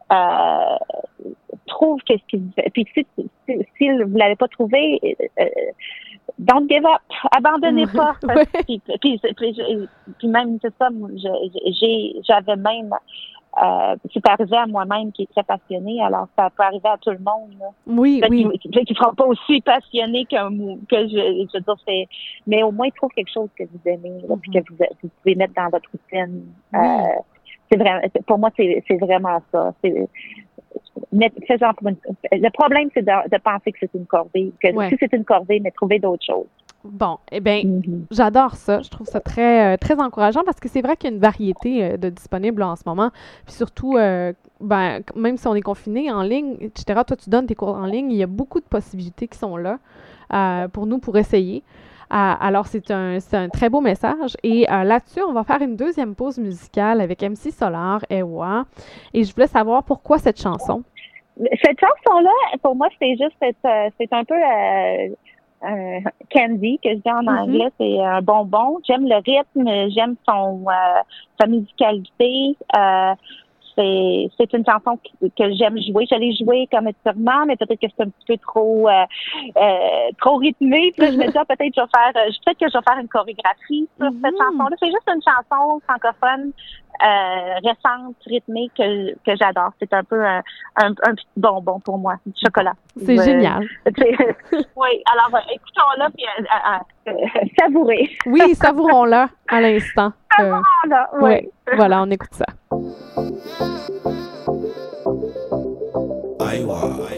Euh, trouve qu'est-ce qui vous fait. Puis si, si, si vous l'avez pas trouvé, euh, don't give up. Abandonnez pas.
Ouais.
Puis, puis, puis, puis même, c'est ça, j'ai, j'avais même, euh, c'est arrivé à moi-même qui est très passionnée, alors ça peut arriver à tout le monde. Là.
Oui,
peut-être
oui.
Qu'ils, peut-être qu'ils seront pas aussi passionnés que, que je, je veux dire, c'est, mais au moins, trouve quelque chose que vous aimez, là, mm-hmm. puis que vous, vous pouvez mettre dans votre routine. Oui. Euh, c'est vraiment, pour moi, c'est, c'est vraiment ça. C'est, mais, une, le problème, c'est de, de penser que c'est une corvée. Que ouais. Si c'est une corvée, mais trouver d'autres choses.
Bon, eh bien,
mm-hmm.
j'adore ça. Je trouve ça très, euh, très encourageant parce que c'est vrai qu'il y a une variété euh, de disponibles en ce moment. Puis surtout, euh, ben, même si on est confiné en ligne, et cetera, toi, tu donnes tes cours en ligne, il y a beaucoup de possibilités qui sont là euh, pour nous, pour essayer. Euh, alors, c'est un, c'est un très beau message. Et euh, là-dessus, on va faire une deuxième pause musicale avec M C Solar, Ewa. Et je voulais savoir pourquoi cette chanson.
Cette chanson-là, pour moi, c'est juste, c'est, c'est un peu euh, euh, candy, que je dis en anglais, mm-hmm. c'est un bonbon. J'aime le rythme, j'aime son euh, sa musicalité. Euh, c'est, c'est une chanson que, que j'aime jouer. Je l'ai jouée comme sûrement, mais peut-être que c'est un petit peu trop euh, euh, trop rythmé. Puis là, je me dis, ah, peut-être que je vais faire, euh, peut-être que je vais faire une chorégraphie sur mm-hmm. cette chanson-là. C'est juste une chanson francophone. Euh, récente, rythmée, que, que j'adore. C'est un peu un, un, un petit bonbon pour moi, du chocolat.
C'est euh, génial.
Oui, alors euh, écoutons-la puis euh, euh, euh, savourez.
Oui, savourons-la à l'instant.
Savourons-la,
euh,
oui.
Ouais, voilà, on écoute ça. Aïwa.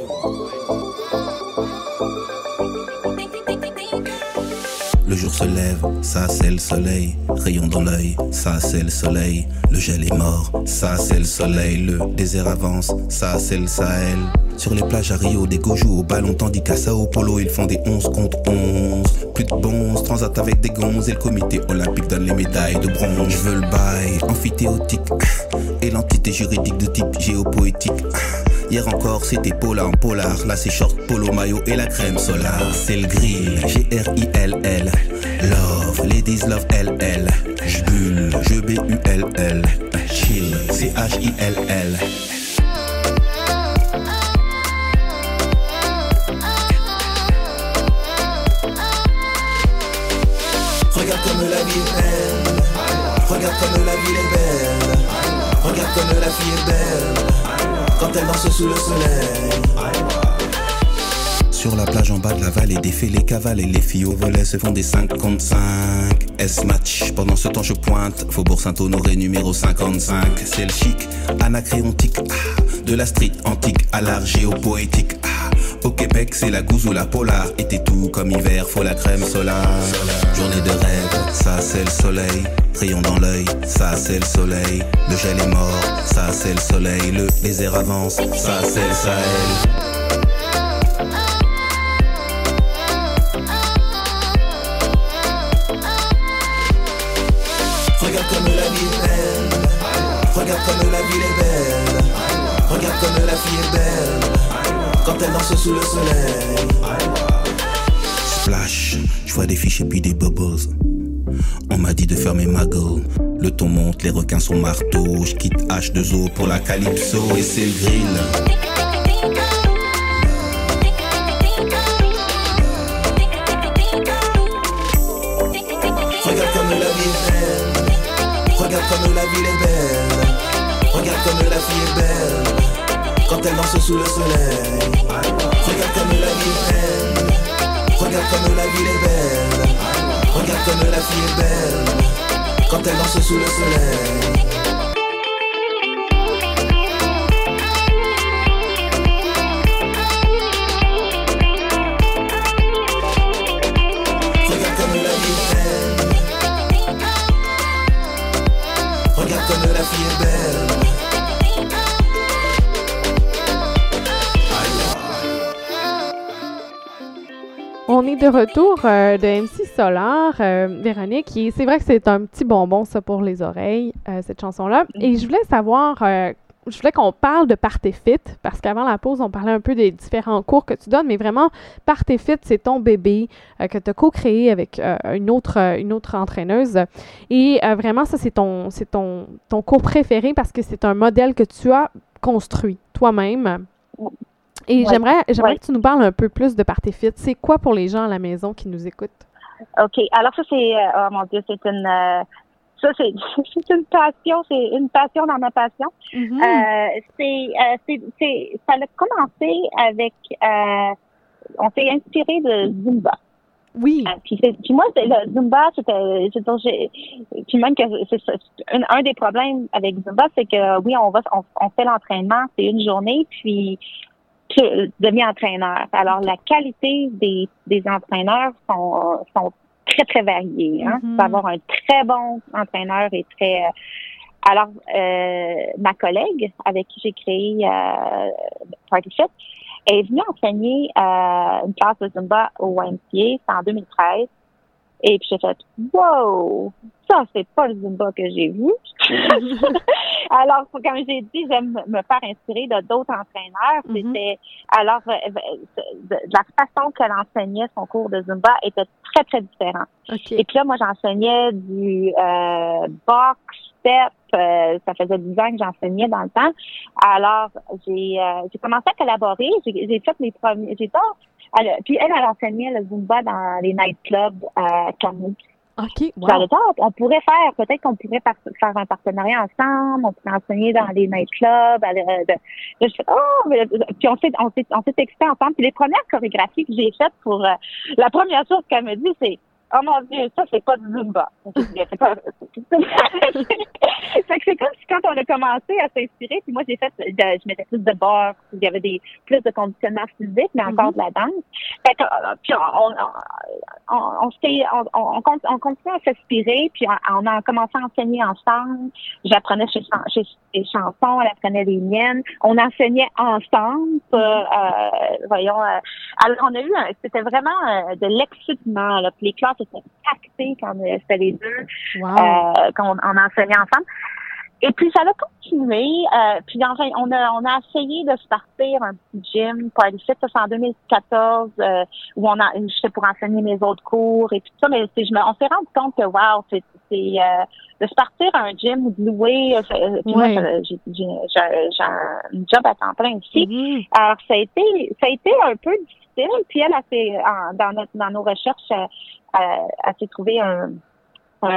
Le jour se lève, ça c'est le soleil. Rayon dans l'œil, ça c'est le soleil. Le gel est mort, ça c'est le soleil. Le désert avance, ça c'est le Sahel. Sur les plages à Rio, des go jouent au ballon, tandis qu'à Sao Paulo, ils font des onze contre onze. Plus de bons, transat avec des gonzes, et le comité olympique donne les médailles de bronze. Je veux le bail, amphithéotique, et l'entité juridique de type géopoétique. Hier encore c'était polar en polar, là c'est short, polo, maillot et la crème solaire. C'est le grill, G R I L L. Love, ladies love L L. J'bulle, je B U L L. Chill, C H I L L. Regarde comme la vie est belle. Regarde comme la ville est belle. Regarde comme la fille est belle. Quand elle danse sous le soleil. Sur la plage en bas de la vallée, défait les cavales et les filles au volet se font des cinq contre cinq. S-match, pendant ce temps je pointe Faubourg Saint-Honoré numéro cinquante-cinq. C'est le chic, anacréontique, ah, de la street antique à l'art géopoétique. Ah, au Québec c'est la gousse ou la polar. Été tout comme hiver, faut la crème solaire. Journée de rêve, ça c'est le soleil. Rayon dans l'œil, ça c'est le soleil. Le gel est mort, ça c'est le soleil. Le désert avance, ça c'est le Sahel. Regarde comme la vie est belle. Regarde comme la ville est belle. Regarde comme la fille est belle. Quand elle danse sous le soleil. Splash, je vois des fiches et puis des bubbles. On m'a dit de fermer ma gueule. Le ton monte, les requins sont marteaux. Je quitte H deux O pour la Calypso et c'est le grill. Regarde comme la vie est belle. Regarde comme la ville est belle. Regarde comme la fille est belle. Quand elle danse sous le soleil. Regarde comme la vie est belle. Regarde comme la ville est belle. Regarde comme la fille est belle. Quand elle danse sous le soleil. Regarde comme la vie est belle. Regarde comme la fille est belle.
est de retour euh, de M C Solar, euh, Véronique. Et c'est vrai que c'est un petit bonbon, ça, pour les oreilles, euh, cette chanson-là. Et je voulais savoir, euh, je voulais qu'on parle de Partez Fit, parce qu'avant la pause, on parlait un peu des différents cours que tu donnes, mais vraiment, Partez Fit, c'est ton bébé euh, que tu as co-créé avec euh, une, autre, euh, une autre entraîneuse. Et euh, vraiment, ça, c'est ton, c'est ton, ton cours préféré parce que c'est un modèle que tu as construit toi-même. Et ouais. j'aimerais, j'aimerais ouais. que tu nous parles un peu plus de Partez Fit. C'est quoi pour les gens à la maison qui nous écoutent?
OK. Alors ça, c'est... Euh, oh mon Dieu, c'est une... Euh, ça, c'est, c'est une passion. C'est une passion dans ma passion. Mm-hmm. Euh, c'est, euh, c'est, c'est... Ça a commencé avec... Euh, on s'est inspiré de Zumba.
Oui.
Euh, puis, c'est, puis moi, c'est, le Zumba, c'était... C'est, j'ai, puis même que c'est, c'est un, un des problèmes avec Zumba, c'est que, oui, on va on, on fait l'entraînement, c'est une journée, puis... tu deviens entraîneur. Alors, la qualité des, des entraîneurs sont, sont très, très variées. Hein? Mm-hmm. Tu peux avoir un très bon entraîneur et très... Euh, alors, euh, ma collègue avec qui j'ai créé euh, Partez Fit est venue enseigner euh, une classe de Zumba au Y M C A, c'est en deux mille treize. Et puis j'ai fait « Wow! Ça, c'est pas le Zumba que j'ai vu! » Alors, comme j'ai dit, j'aime me faire inspirer de d'autres entraîneurs. Mm-hmm. C'était alors de, de la façon qu'elle enseignait son cours de Zumba était très, très différente. Okay. Et puis là, moi, j'enseignais du euh, box, step. Euh, ça faisait dix ans que j'enseignais dans le temps. Alors, j'ai euh, j'ai commencé à collaborer. J'ai, j'ai fait mes premiers... J'ai pas... Elle, puis elle, elle enseignait le Zumba dans les nightclubs à Kamloops.
OK, wow.
J'allais dire, on pourrait faire, peut-être qu'on pourrait par- faire un partenariat ensemble, on pourrait enseigner dans les nightclubs. Elle, euh, de, je fais, oh, mais, puis on s'est, on s'est, on s'est texté ensemble. Puis les premières chorégraphies que j'ai faites pour, euh, la première chose qu'elle me dit, c'est, oh mon Dieu, ça, c'est pas du Zumba. C'est pas... fait que c'est comme si quand on a commencé à s'inspirer, puis moi, j'ai fait, de, je mettais plus de boxe, il y avait des, plus de conditionnement physique, mais encore mm-hmm. de la danse. Fait que, puis on, on, on, on, s'est, on, on, on continue à s'inspirer, puis on, on a commencé à enseigner ensemble. J'apprenais chez, chez, chez chansons, elle apprenait les miennes. On enseignait ensemble. Euh, euh, voyons. Euh, alors, on a eu, un, c'était vraiment euh, de l'excitement, là. Puis les classes étaient pactées quand euh, c'était les deux, wow. euh, quand on, on enseignait ensemble. Et puis, ça a continué. Euh, puis, enfin, on a, on a essayé de se partir un petit gym. Partez Fit, ça, c'est en deux mille quatorze, euh, où on a, j'étais pour enseigner mes autres cours et tout ça. Mais c'est, je me, on s'est rendu compte que, wow, c'est, c'est euh, de se partir à un gym ou de louer. Euh, puis ouais. moi, j'ai, j'ai, j'ai, j'ai un job à temps plein ici. Mm-hmm. Alors, ça a été, ça a été un peu difficile. Puis, elle a fait, en, dans, notre, dans nos recherches, euh, elle, elle s'est trouvée un... Euh,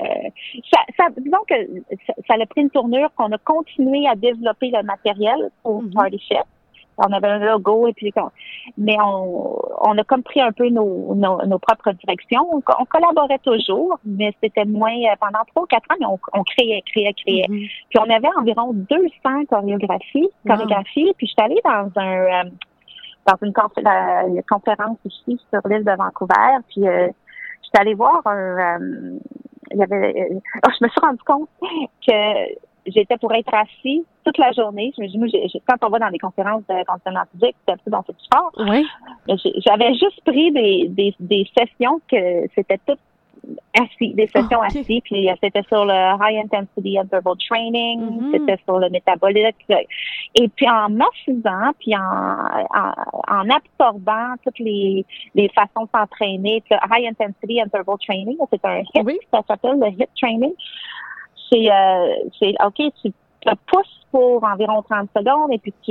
ça, ça, disons que ça, ça a pris une tournure qu'on a continué à développer le matériel pour mm-hmm. Partez Fit. On avait un logo et puis mais on, on a comme pris un peu nos, nos, nos propres directions. On, on collaborait toujours, mais c'était moins pendant trois ou quatre ans, mais on, on créait, créait, créait. Mm-hmm. Puis on avait environ deux cents chorégraphies, chorégraphies. Wow. Puis je suis allée dans un dans une, conf, la, une conférence ici sur l'île de Vancouver. Puis euh, je suis allée voir un euh, il y avait oh, je me suis rendu compte que j'étais pour être assis toute la journée. Je me dis, moi, j'ai, quand on va dans des conférences de conditionnement physique, c'est un peu dans ce sport.
Oui.
J'avais juste pris des, des, des sessions que c'était toutes assis, des sessions oh, okay. assis, puis c'était sur le High Intensity Interval Training, mm-hmm. c'était sur le métabolique. Et puis en m'assisant, puis en, en, en absorbant toutes les, les façons de s'entraîner, le High Intensity Interval Training, c'est un HIIT, oui. ça s'appelle le HIIT Training. C'est, euh, c'est OK, tu te pousses pour environ trente secondes et puis tu,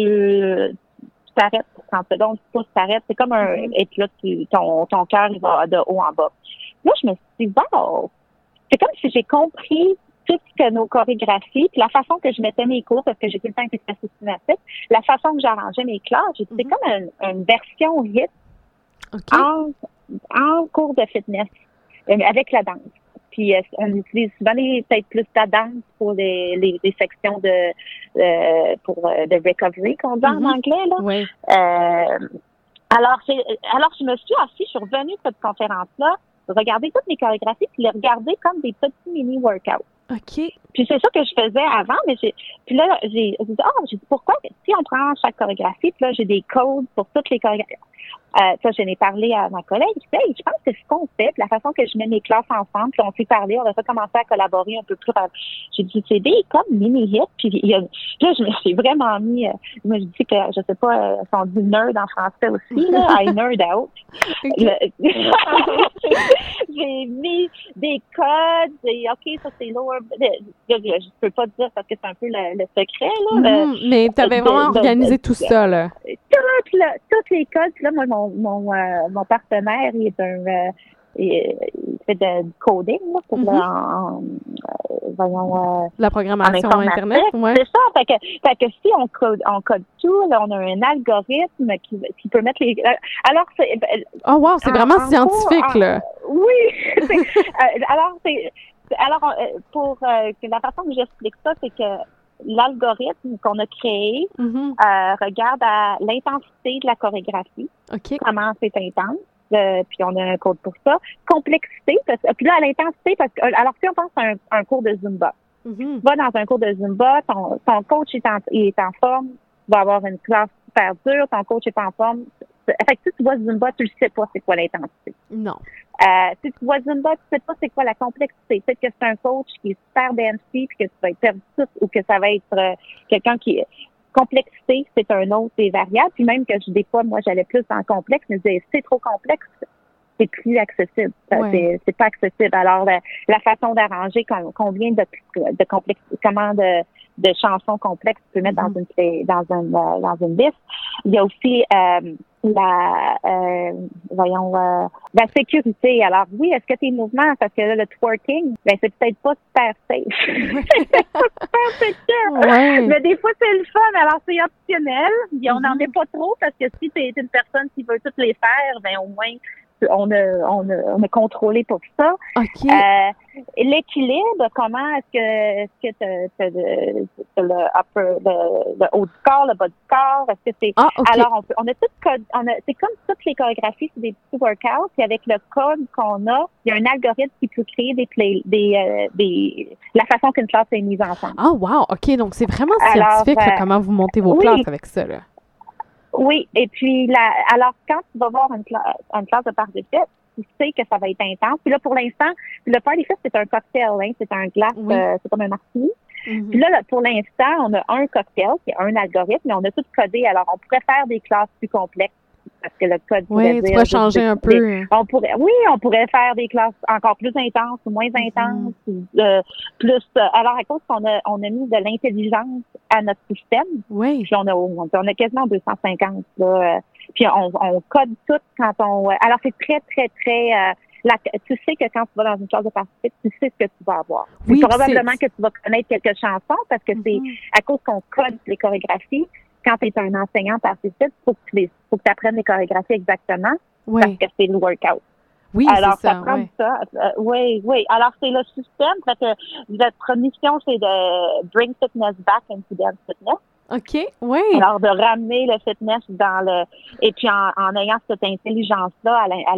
tu t'arrêtes pour trente secondes, tu pousses, tu t'arrêtes. C'est comme un... Mm-hmm. Et puis là, tu, ton, ton cœur, il va de haut en bas. Là, je me suis dit, wow! C'est comme si j'ai compris tout ce que nos chorégraphies, puis la façon que je mettais mes cours, parce que j'ai tout le temps été très systématique, la façon que j'arrangeais mes classes, j'ai dit, mm-hmm. c'est comme une, une version HIIT okay. en, en cours de fitness, euh, avec la danse. Puis euh, on utilise souvent les, peut-être plus la danse pour les, les, les sections de euh, pour euh, de recovery qu'on dit mm-hmm. en anglais là.
Oui.
Euh, alors c'est alors je me suis assise, je suis revenue de cette conférence là, regarder toutes mes chorégraphies puis les regarder comme des petits mini workouts.
OK.
Puis c'est ça que je faisais avant, mais j'ai puis là j'ai j'ai dit ah oh, j'ai dit pourquoi si on prend chaque chorégraphie puis là j'ai des codes pour toutes les chorégraphies. Euh, ça, je n'ai parlé à ma collègue. Je disais, hey, je pense que ce qu'on fait, puis la façon que je mets mes classes ensemble, puis on s'est parlé, on a commencé à collaborer un peu plus. J'ai dit, c'est des comme mini-hits. Puis il y a, là, je me suis vraiment mis, euh, moi, je dis que, je sais pas, euh, on dit nerd en français aussi, là, I nerd out. Okay. Le, j'ai mis des codes, et OK, ça c'est lower. Je, je peux pas dire parce que c'est un peu le, le secret, là.
Mm-hmm,
le,
mais tu avais vraiment
de,
organisé
de,
tout ça, là.
Toutes les codes, puis là, moi, mon mon, euh, mon partenaire, il est un euh, il, il fait de, du coding là, pour mm-hmm. le, en, en euh, voyons euh,
la programmation
en
Internet, ouais.
C'est ça, fait que, fait que si on code on code tout, là, on a un algorithme qui, qui peut mettre les alors c'est
oh wow, c'est en, vraiment en scientifique cours, là.
En, oui, c'est, euh, alors c'est alors pour euh, la façon que j'explique ça, c'est que l'algorithme qu'on a créé mm-hmm. euh, regarde à l'intensité de la chorégraphie,
okay.
comment c'est intense, euh, puis on a un code pour ça. Complexité, parce, puis là, à l'intensité, parce que, alors si on pense à un, un cours de Zumba, mm-hmm. tu vas dans un cours de Zumba, ton, ton coach est en, est en forme, tu vas avoir une classe super dure, ton coach est en forme. Fait que si tu vois Zumba, tu ne sais pas c'est quoi l'intensité.
Non.
Euh, si tu vois Zumba, tu sais pas c'est quoi la complexité. Peut-être que c'est un coach qui est super dancey puis que tu vas être perdu ou que ça va être euh, quelqu'un qui est complexité, c'est un autre des variables. Puis même que je des fois, moi, j'allais plus dans le complexe, mais je disais, c'est trop complexe, c'est plus accessible. Ouais. C'est, c'est pas accessible. Alors, la, la façon d'arranger combien de, de complexe, comment de, de chansons complexes tu peux mettre mm-hmm. dans une dans une dans une liste. Il y a aussi euh, la euh, voyons euh, la sécurité. Alors oui, est-ce que tes mouvements, parce que là, le twerking, ben c'est peut-être pas super safe. c'est pas super secure. Ouais. Mais des fois c'est le fun, alors c'est optionnel. On n'en mm-hmm. met pas trop parce que si tu es une personne qui veut toutes les faire, ben au moins on a, on a, on a contrôlé pour ça.
Okay.
Euh, l'équilibre, comment est-ce que, est-ce que t'as, t'as le, t'as le, upper, le, le haut du corps, le bas du corps, est-ce que c'est,
ah, okay.
alors on peut, on a tout code, on a, c'est comme toutes les chorégraphies, c'est des petits workouts, puis avec le code qu'on a, il y a un algorithme qui peut créer des play, des, euh, des, la façon qu'une classe est mise ensemble.
Ah, wow, ok, donc c'est vraiment scientifique, alors, là, euh, comment vous montez vos oui. classes avec ça, là.
Oui, et puis la, alors quand tu vas voir une, cla- une classe de party fit, tu sais que ça va être intense. Puis là, pour l'instant, le party fit, c'est un cocktail, hein, c'est un glace, oui. euh, c'est comme un martini. Mm-hmm. Puis là, là, pour l'instant, on a un cocktail, qui est un algorithme, mais on a tout codé. Alors, on pourrait faire des classes plus complexes parce que le code pourrait
oui,
dire...
tu vas changer des, un peu.
Des, on pourrait, oui, on pourrait faire des classes encore plus intenses ou moins intenses. Mm-hmm. Euh, plus, euh, alors, à cause qu'on a, on a mis de l'intelligence à notre système,
oui.
puis on a, on a quasiment deux cent cinquante, là, euh, puis on, on code tout quand on... Euh, alors, c'est très, très, très... Euh, la, tu sais que quand tu vas dans une classe de participation, tu sais ce que tu vas avoir.
Oui,
c'est probablement c'est... que tu vas connaître quelques chansons parce que
mm-hmm.
c'est à cause qu'on code les chorégraphies. Quand tu es un enseignant participant, il faut que tu les, faut que tu apprennes les chorégraphies exactement
oui.
parce que c'est le workout.
Oui,
alors,
c'est ça,
ça prend
oui.
ça. Euh, oui, oui. Alors, c'est le système. Fait que notre mission, c'est de bring fitness back into dance fitness.
OK, oui.
Alors, de ramener le fitness dans le... Et puis, en, en ayant cette intelligence-là à, à,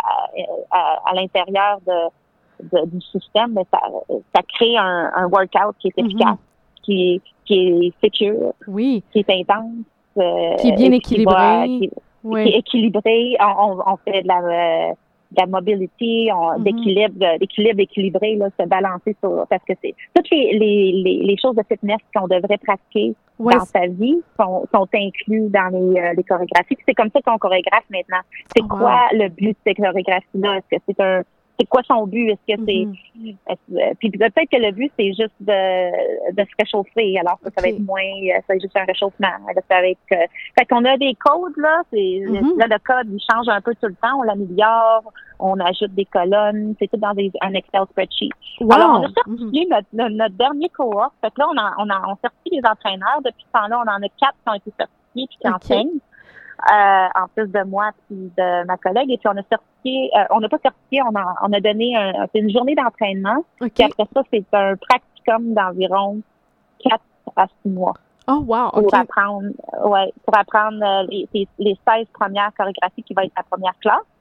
à, à, à l'intérieur de, de, du système, ça, ça crée un, un workout qui est efficace, mm-hmm. qui, qui est secure,
oui.
qui est intense. Euh,
qui est bien équilibré.
Qui, va, qui,
oui.
qui est équilibré. On, on, on fait de la... Euh, de la mobility, on, mm-hmm. d'équilibre, d'équilibre équilibré, là, se balancer sur, parce que c'est toutes les, les, les, les choses de fitness qu'on devrait pratiquer ouais, dans sa vie sont, sont inclus dans les, euh, les chorégraphies. Puis c'est comme ça qu'on chorégraphe maintenant. C'est oh, quoi wow. le but de ces chorégraphies-là? Est-ce que c'est un, c'est quoi son but? Est-ce que mm-hmm. c'est, est-ce, puis peut-être que le but, c'est juste de, de se réchauffer. Alors, ça, okay. ça va être moins, c'est juste un réchauffement. Là, ça va être, euh, fait qu'on a des codes, là, c'est, mm-hmm. là, le code, il change un peu tout le temps, on l'améliore, on ajoute des colonnes, c'est tout dans des, un Excel spreadsheet.
Wow.
Alors, on a sorti mm-hmm. notre, notre, notre dernier cohort. Fait que là, on a, on a, on sorti les entraîneurs. Depuis ce temps-là, on en a quatre qui ont été certifiés puis qui okay. enseignent. Euh, en plus de moi puis de ma collègue, et puis on a certifié, euh, on n'a pas certifié, on a, on a donné un, c'est une journée d'entraînement,
okay.
puis après ça, c'est un practicum d'environ quatre à six mois.
Oh wow, okay.
Pour apprendre, ouais, pour apprendre euh, les, les, les seize premières chorégraphies qui vont être la première classe.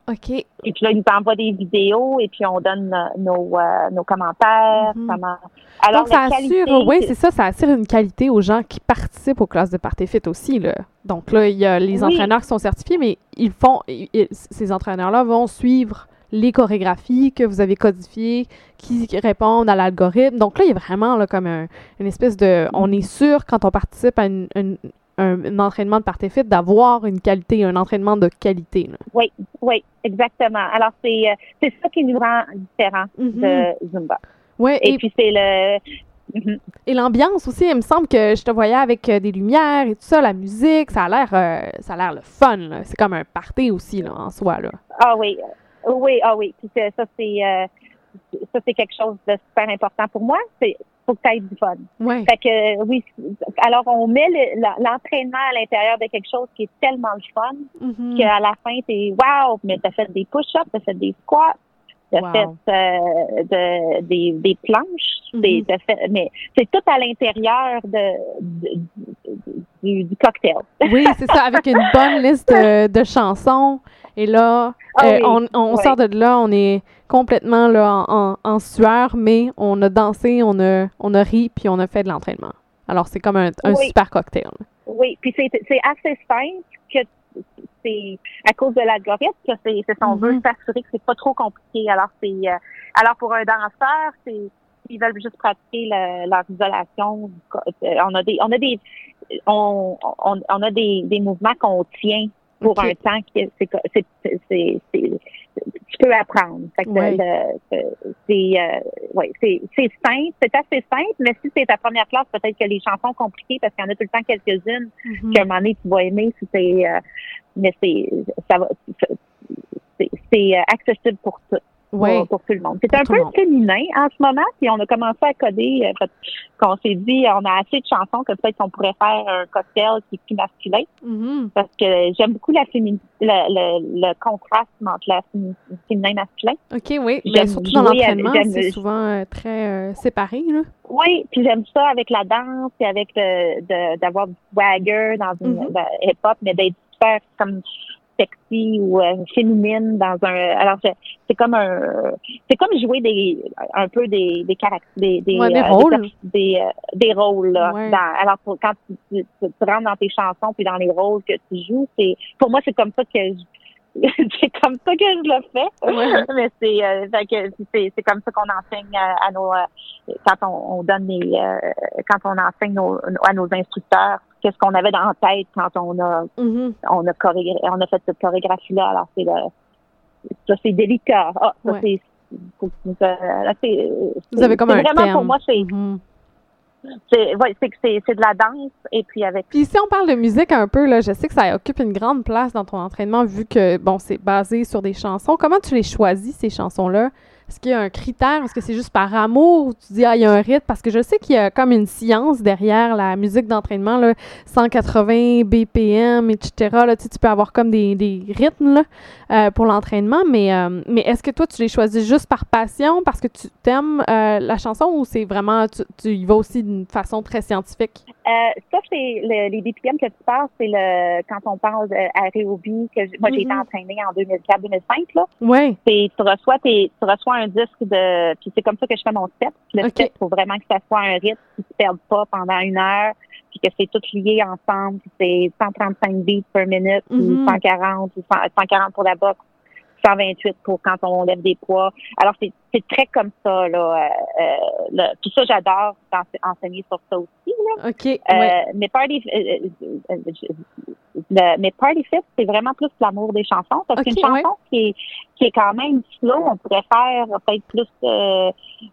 OK.
Et puis là, ils nous envoient des vidéos et puis on donne euh, nos, euh, nos commentaires.
Mm-hmm.
Comment... Alors,
donc, ça
la
assure,
qualité,
oui, c'est ça, ça assure une qualité aux gens qui participent aux classes de Party Fit aussi, là. Donc là, il y a les
Oui.
entraîneurs qui sont certifiés, mais ils font, ils- ils- ces entraîneurs-là vont suivre les chorégraphies que vous avez codifiées, qui répondent à l'algorithme. Donc là, il y a vraiment là, comme un- une espèce de... On est sûr, quand on participe à une, une- un, un entraînement de Party Fit, d'avoir une qualité, un entraînement de qualité, là.
Oui, oui, exactement. Alors, c'est euh, c'est ça qui nous rend différents
Mhm.
de Zumba.
Ouais,
Et,
et,
puis, c'est le... Mhm.
et l'ambiance aussi, il me semble que je te voyais avec euh, des lumières et tout ça, la musique, ça a l'air euh, ça a l'air le fun, là. C'est comme un party aussi, là, en soi, là.
Ah oui, oui, ah oui. Puis c'est- ça, c'est euh, ça, c'est quelque chose de super important pour moi. C'est faut que tu aies du fun.
Ouais.
Fait que euh, oui, alors on met le- la- l'entraînement à l'intérieur de quelque chose qui est tellement le fun
Mhm.
qu'à la fin, t'es wow, mais t'as fait des push-ups, t'as fait des squats, t'as
Wow.
fait euh, de, des, des planches,
Mhm.
t'es- t'as fait, mais c'est tout à l'intérieur de, de- du, du cocktail.
Oui, c'est ça, avec une bonne liste de, de chansons. Et là,
Ah
euh,
oui,
on, on
ouais.
sort de là, on est complètement là, en, en, en sueur, mais on a dansé, on a, on a ri, puis on a fait de l'entraînement. Alors, c'est comme un, un
Oui.
super cocktail.
Oui, puis c'est c'est assez simple que c'est à cause de l'algorithme que c'est c'est si on
Mhm.
veut s'assurer que c'est pas trop compliqué. Alors c'est euh, alors pour un danseur, c'est ils veulent juste pratiquer le- leur isolation. euh, On a des on a des on on, on a des, des mouvements qu'on tient pour
Ok.
un temps que c'est c'est c'est c'est c'est- tu peux apprendre. Fait que
Ouais.
le- le- c'est euh, ouais, c'est c'est simple, c'est assez simple, mais si c'est ta première classe, peut-être que les chansons compliquées parce qu'il y en a tout le temps quelques-unes
Mhm.
qu'à un moment donné tu vas aimer si c'est euh, mais c'est ça va c'est c'est euh, accessible pour tout.
Ouais.
Pour, pour tout le monde. C'est
Pour
un
tout le
peu
monde.
féminin en ce moment, puis on a commencé à coder, euh, parce qu'on s'est dit, on a assez de chansons que peut-être qu'on pourrait faire un cocktail qui est plus masculin,
Mhm.
parce que j'aime beaucoup la fémini- le, le, le contraste entre la fémi- féminin et masculin.
OK, oui.
J'aime
Mais surtout dans
jouer
l'entraînement,
avec-
c'est
j'aime-
souvent euh, très euh, séparé, là.
Oui, puis j'aime ça avec la danse et avec le, de, d'avoir du swagger dans une
Mhm.
dans hip-hop, mais d'être super comme sexy ou euh, féminine dans un alors c'est, c'est comme un c'est comme jouer des un peu des des caractères des des,
Ouais, des
euh,
rôles.
des, des, euh, des rôles là,
Ouais.
dans, alors pour, quand tu, tu, tu, tu rentres dans tes chansons puis dans les rôles que tu joues, c'est pour moi c'est comme ça que je, c'est comme ça que je le fais.
Ouais.
Mais c'est, euh, fait que c'est, c'est comme ça qu'on enseigne à, à nos euh, quand on, on donne les euh, quand on enseigne nos, à nos instructeurs qu'est-ce qu'on avait dans la tête quand on a
Mhm.
on a chorégra- on a fait cette chorégraphie là. Alors c'est le ça c'est délicat. Ah, ça
Ouais.
c'est, faut que nous, euh, là, c'est
Vous avez comme
c'est
un
vraiment
thème.
pour moi c'est
Mhm.
c'est ouais, c'est que c'est c'est de la danse et puis avec
Puis si on parle de musique un peu, là, je sais que ça occupe une grande place dans ton entraînement vu que, bon, c'est basé sur des chansons. Comment tu les choisis, ces chansons-là? Est-ce qu'il y a un critère? Est-ce que c'est juste par amour ou tu dis, ah, il y a un rythme? Parce que je sais qu'il y a comme une science derrière la musique d'entraînement, là, cent quatre-vingts B P M, et cetera. Là, tu sais, tu peux avoir comme des, des rythmes là, euh, pour l'entraînement, mais, euh, mais est-ce que toi, tu les choisis juste par passion, parce que tu t'aimes euh, la chanson ou c'est vraiment, tu, tu y vas aussi d'une façon très scientifique?
Euh, ça, c'est le, les B P M que tu parles, c'est le quand on parle d'aérobie, que j- moi j'ai été
Mhm.
entraînée en deux mille quatre deux mille cinq là.
Oui.
C'est tu reçois tes tu reçois un disque de puis c'est comme ça que je fais mon step. Le
Ok.
step, il faut vraiment que ça soit un rythme qui ne perde pas pendant une heure, puis que c'est tout lié ensemble, puis c'est cent trente-cinq beats per minute,
Mhm.
ou cent quarante, ou cent cent quarante pour la boxe, cent vingt-huit pour quand on lève des poids. Alors c'est c'est très comme ça là. Euh, euh, le- puis ça j'adore ense- enseigner sur ça aussi là.
OK.
Euh,
ouais.
mais Party, euh, euh, euh, je- le- mais Party Fit, c'est vraiment plus l'amour des chansons. Parce
Ok,
qu'une chanson qui, est, qui est quand même slow, on pourrait faire peut-être plus euh,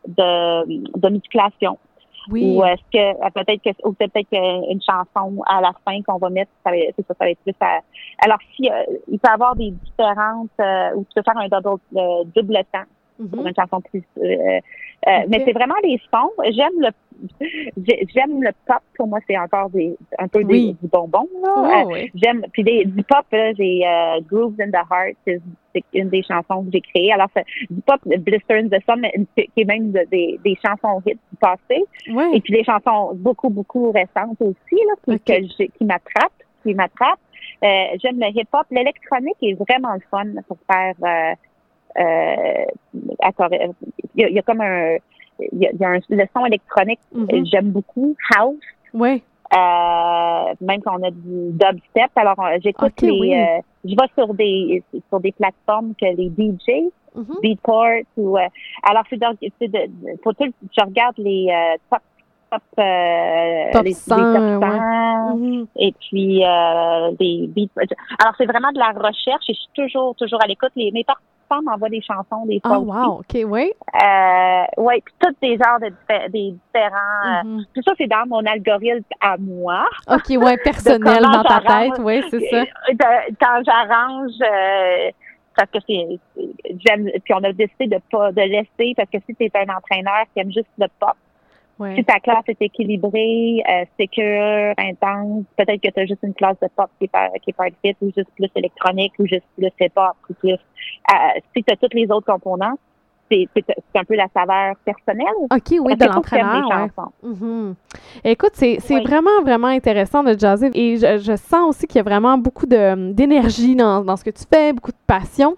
de, de musculation.
Oui.
Ou est-ce que euh, peut-être que ou peut-être qu'une chanson à la fin qu'on va mettre, ça va, c'est ça, ça va être plus à, alors si euh, il peut y avoir des différentes euh, ou tu peux faire un double euh, double temps pour
Mhm.
une chanson plus euh, euh, mais
Ok.
c'est vraiment les sons. J'aime le j'ai- j'aime le pop, pour moi c'est encore des un peu des,
Oui.
du bonbon là.
Oh,
Euh,
oui.
J'aime puis des, du pop là, j'ai euh, Grooves in the Heart, c'est c'est une des chansons que j'ai créées. Alors c'est du pop Blister in the Sun, mais qui est même de- des, des chansons hits du passé.
Oui.
Et puis des chansons beaucoup, beaucoup récentes aussi, là, qui,
Ok.
que j'ai- qui m'attrapent, qui m'attrapent. Euh, j'aime le hip-hop. L'électronique est vraiment le fun pour faire... Euh, euh, il, y a, il y a comme un... Il y a, il y a un, le son électronique, mm-hmm. j'aime beaucoup. House.
Oui.
Euh, même qu'on a du dubstep. Alors, j'écoute okay, les... Oui. Euh, je vais sur des sur des plateformes que les D J, mm-hmm. Beatport ou... Euh, alors, c'est de... C'est de faut tout, je regarde les euh, top top, euh,
top
les,
cent,
les top cent,
ouais. mm-hmm.
et puis euh, des beats. Alors, c'est vraiment de la recherche et je suis toujours, toujours à l'écoute. Les, mes participants m'envoient des chansons, des fois
oh,
aussi.
wow, OK, oui.
Euh, oui, puis tous des genres de des différents...
Mm-hmm.
Euh, tout ça, c'est dans mon algorithme à moi.
OK, oui, personnel dans ta tête, oui, c'est ça.
De, quand j'arrange... Euh, parce que c'est... J'aime, puis on a décidé de pas de laisser, parce que si tu es un entraîneur qui aime juste le pop,
ouais.
si ta classe est équilibrée, euh, sécure, intense, peut-être que tu as juste une classe de pop qui est, par, qui est part fit, ou juste plus électronique, ou juste plus hip-hop, ou plus... Euh, si tu as tous les autres composants, c'est, c'est, c'est un peu la saveur personnelle.
OK, oui, de l'entraîneur. Ouais. Mm-hmm. Écoute, c'est, c'est oui. vraiment, vraiment intéressant de jazzer. Et je, je sens aussi qu'il y a vraiment beaucoup de, d'énergie dans, dans ce que tu fais, beaucoup de passion.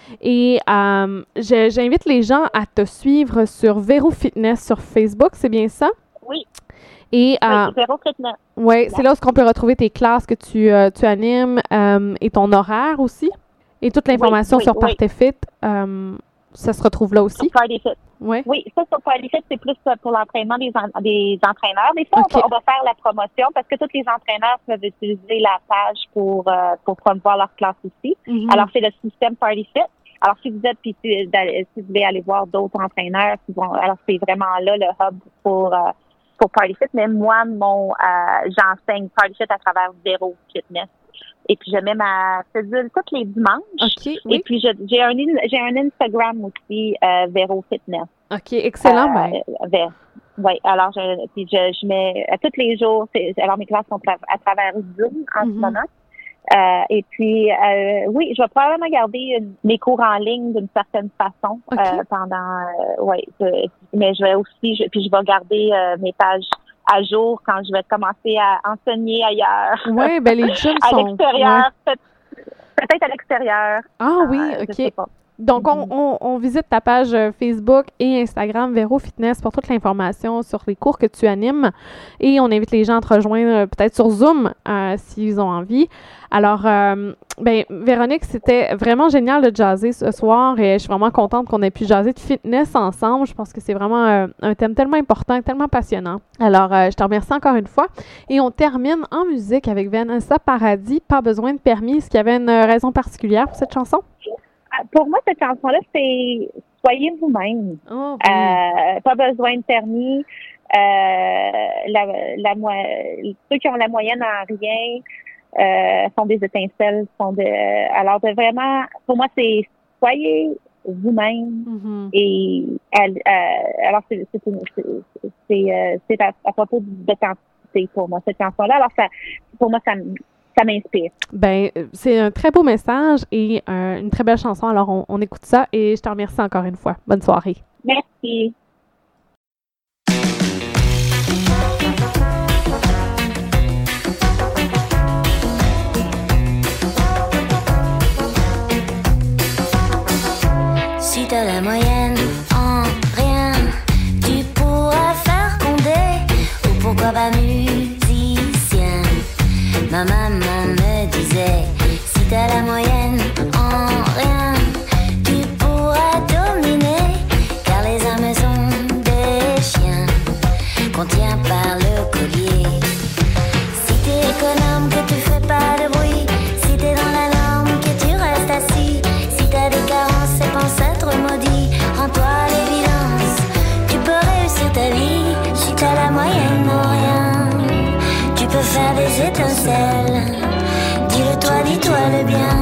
Et euh, je, j'invite les gens à te suivre sur Véro Fitness sur Facebook, c'est bien ça?
Oui.
Et, euh,
oui, Véro Fitness.
Oui, c'est là où on peut retrouver tes classes que tu, euh, tu animes euh, et ton horaire aussi. Et toute l'information oui, oui, sur Party Fit, euh, ça se retrouve là aussi?
Sur Party Fit.
Oui.
Oui, ça, sur Party Fit, c'est plus pour l'entraînement des, en, des entraîneurs. Des fois, okay. on, va, on va faire la promotion parce que tous les entraîneurs peuvent utiliser la page pour, euh, pour promouvoir leur classe aussi. Mm-hmm. Alors, c'est le système Party Fit. Alors, si vous êtes, puis si, si vous voulez aller voir d'autres entraîneurs, vont, alors c'est vraiment là le hub pour, euh, pour Party Fit. Mais moi, mon, euh, j'enseigne Party Fit à travers Véro Fitness. Et puis, je mets ma cédule tous les dimanches.
Okay, oui.
Et puis, je, j'ai, un, j'ai un Instagram aussi, euh, Véro Fitness.
OK, excellent. Euh,
ben. Oui, alors, je, puis je, je mets, à tous les jours, c'est, alors mes classes sont tra- à travers Zoom en mm-hmm. ce moment. Euh, et puis, euh, oui, je vais probablement garder une, mes cours en ligne d'une certaine façon okay. euh, pendant, euh, oui, mais je vais aussi, je, puis je vais garder euh, mes pages à jour quand je vais commencer à enseigner ailleurs.
Oui, ben les jeunes
à
sont...
l'extérieur,
ouais.
peut- peut-être à l'extérieur.
Ah oui,
euh,
OK. Donc, mm-hmm. on, on, on visite ta page Facebook et Instagram Véro Fitness pour toute l'information sur les cours que tu animes. Et on invite les gens à te rejoindre peut-être sur Zoom euh, s'ils ont envie. Alors, euh, ben Véronique, c'était vraiment génial de jazzer ce soir et je suis vraiment contente qu'on ait pu jaser de fitness ensemble. Je pense que c'est vraiment euh, un thème tellement important, tellement passionnant. Alors, euh, je te remercie encore une fois. Et on termine en musique avec Vanessa Paradis, Pas besoin de permis. Est-ce qu'il y avait une raison particulière pour cette chanson?
Pour moi, cette chanson-là, c'est « Soyez vous-même
oh, ». Oui.
Euh, pas besoin de permis. Euh, la, la, ceux qui ont la moyenne en rien euh, sont des étincelles. Sont de, alors, de vraiment, pour moi, c'est « Soyez vous-même mm-hmm. ». Et euh, alors, c'est, c'est, c'est, c'est, euh, c'est à, à propos d'authenticité pour moi, cette chanson-là. Alors, ça, pour moi, ça me... Ça m'inspire.
Ben, c'est un très beau message et euh, une très belle chanson. Alors, on, on écoute ça et je te remercie encore une fois. Bonne soirée.
Merci.
Si t'as la moyenne en rien, tu pourras faire Condé ou pourquoi pas musicien. Ma maman me disait, si t'as la moyenne en rien, tu pourras dominer, car les hommes sont des chiens qu'on tient par le collier. Si t'es économe, que tu fais pas de bruit, si t'es dans la norme, que tu restes assis, si t'as des carences et penses être maudit, rends-toi l'évidence, tu peux réussir ta vie, si t'as la moyenne en rien. Tu peux faire des étincelles, dis-le toi, dis-toi le bien.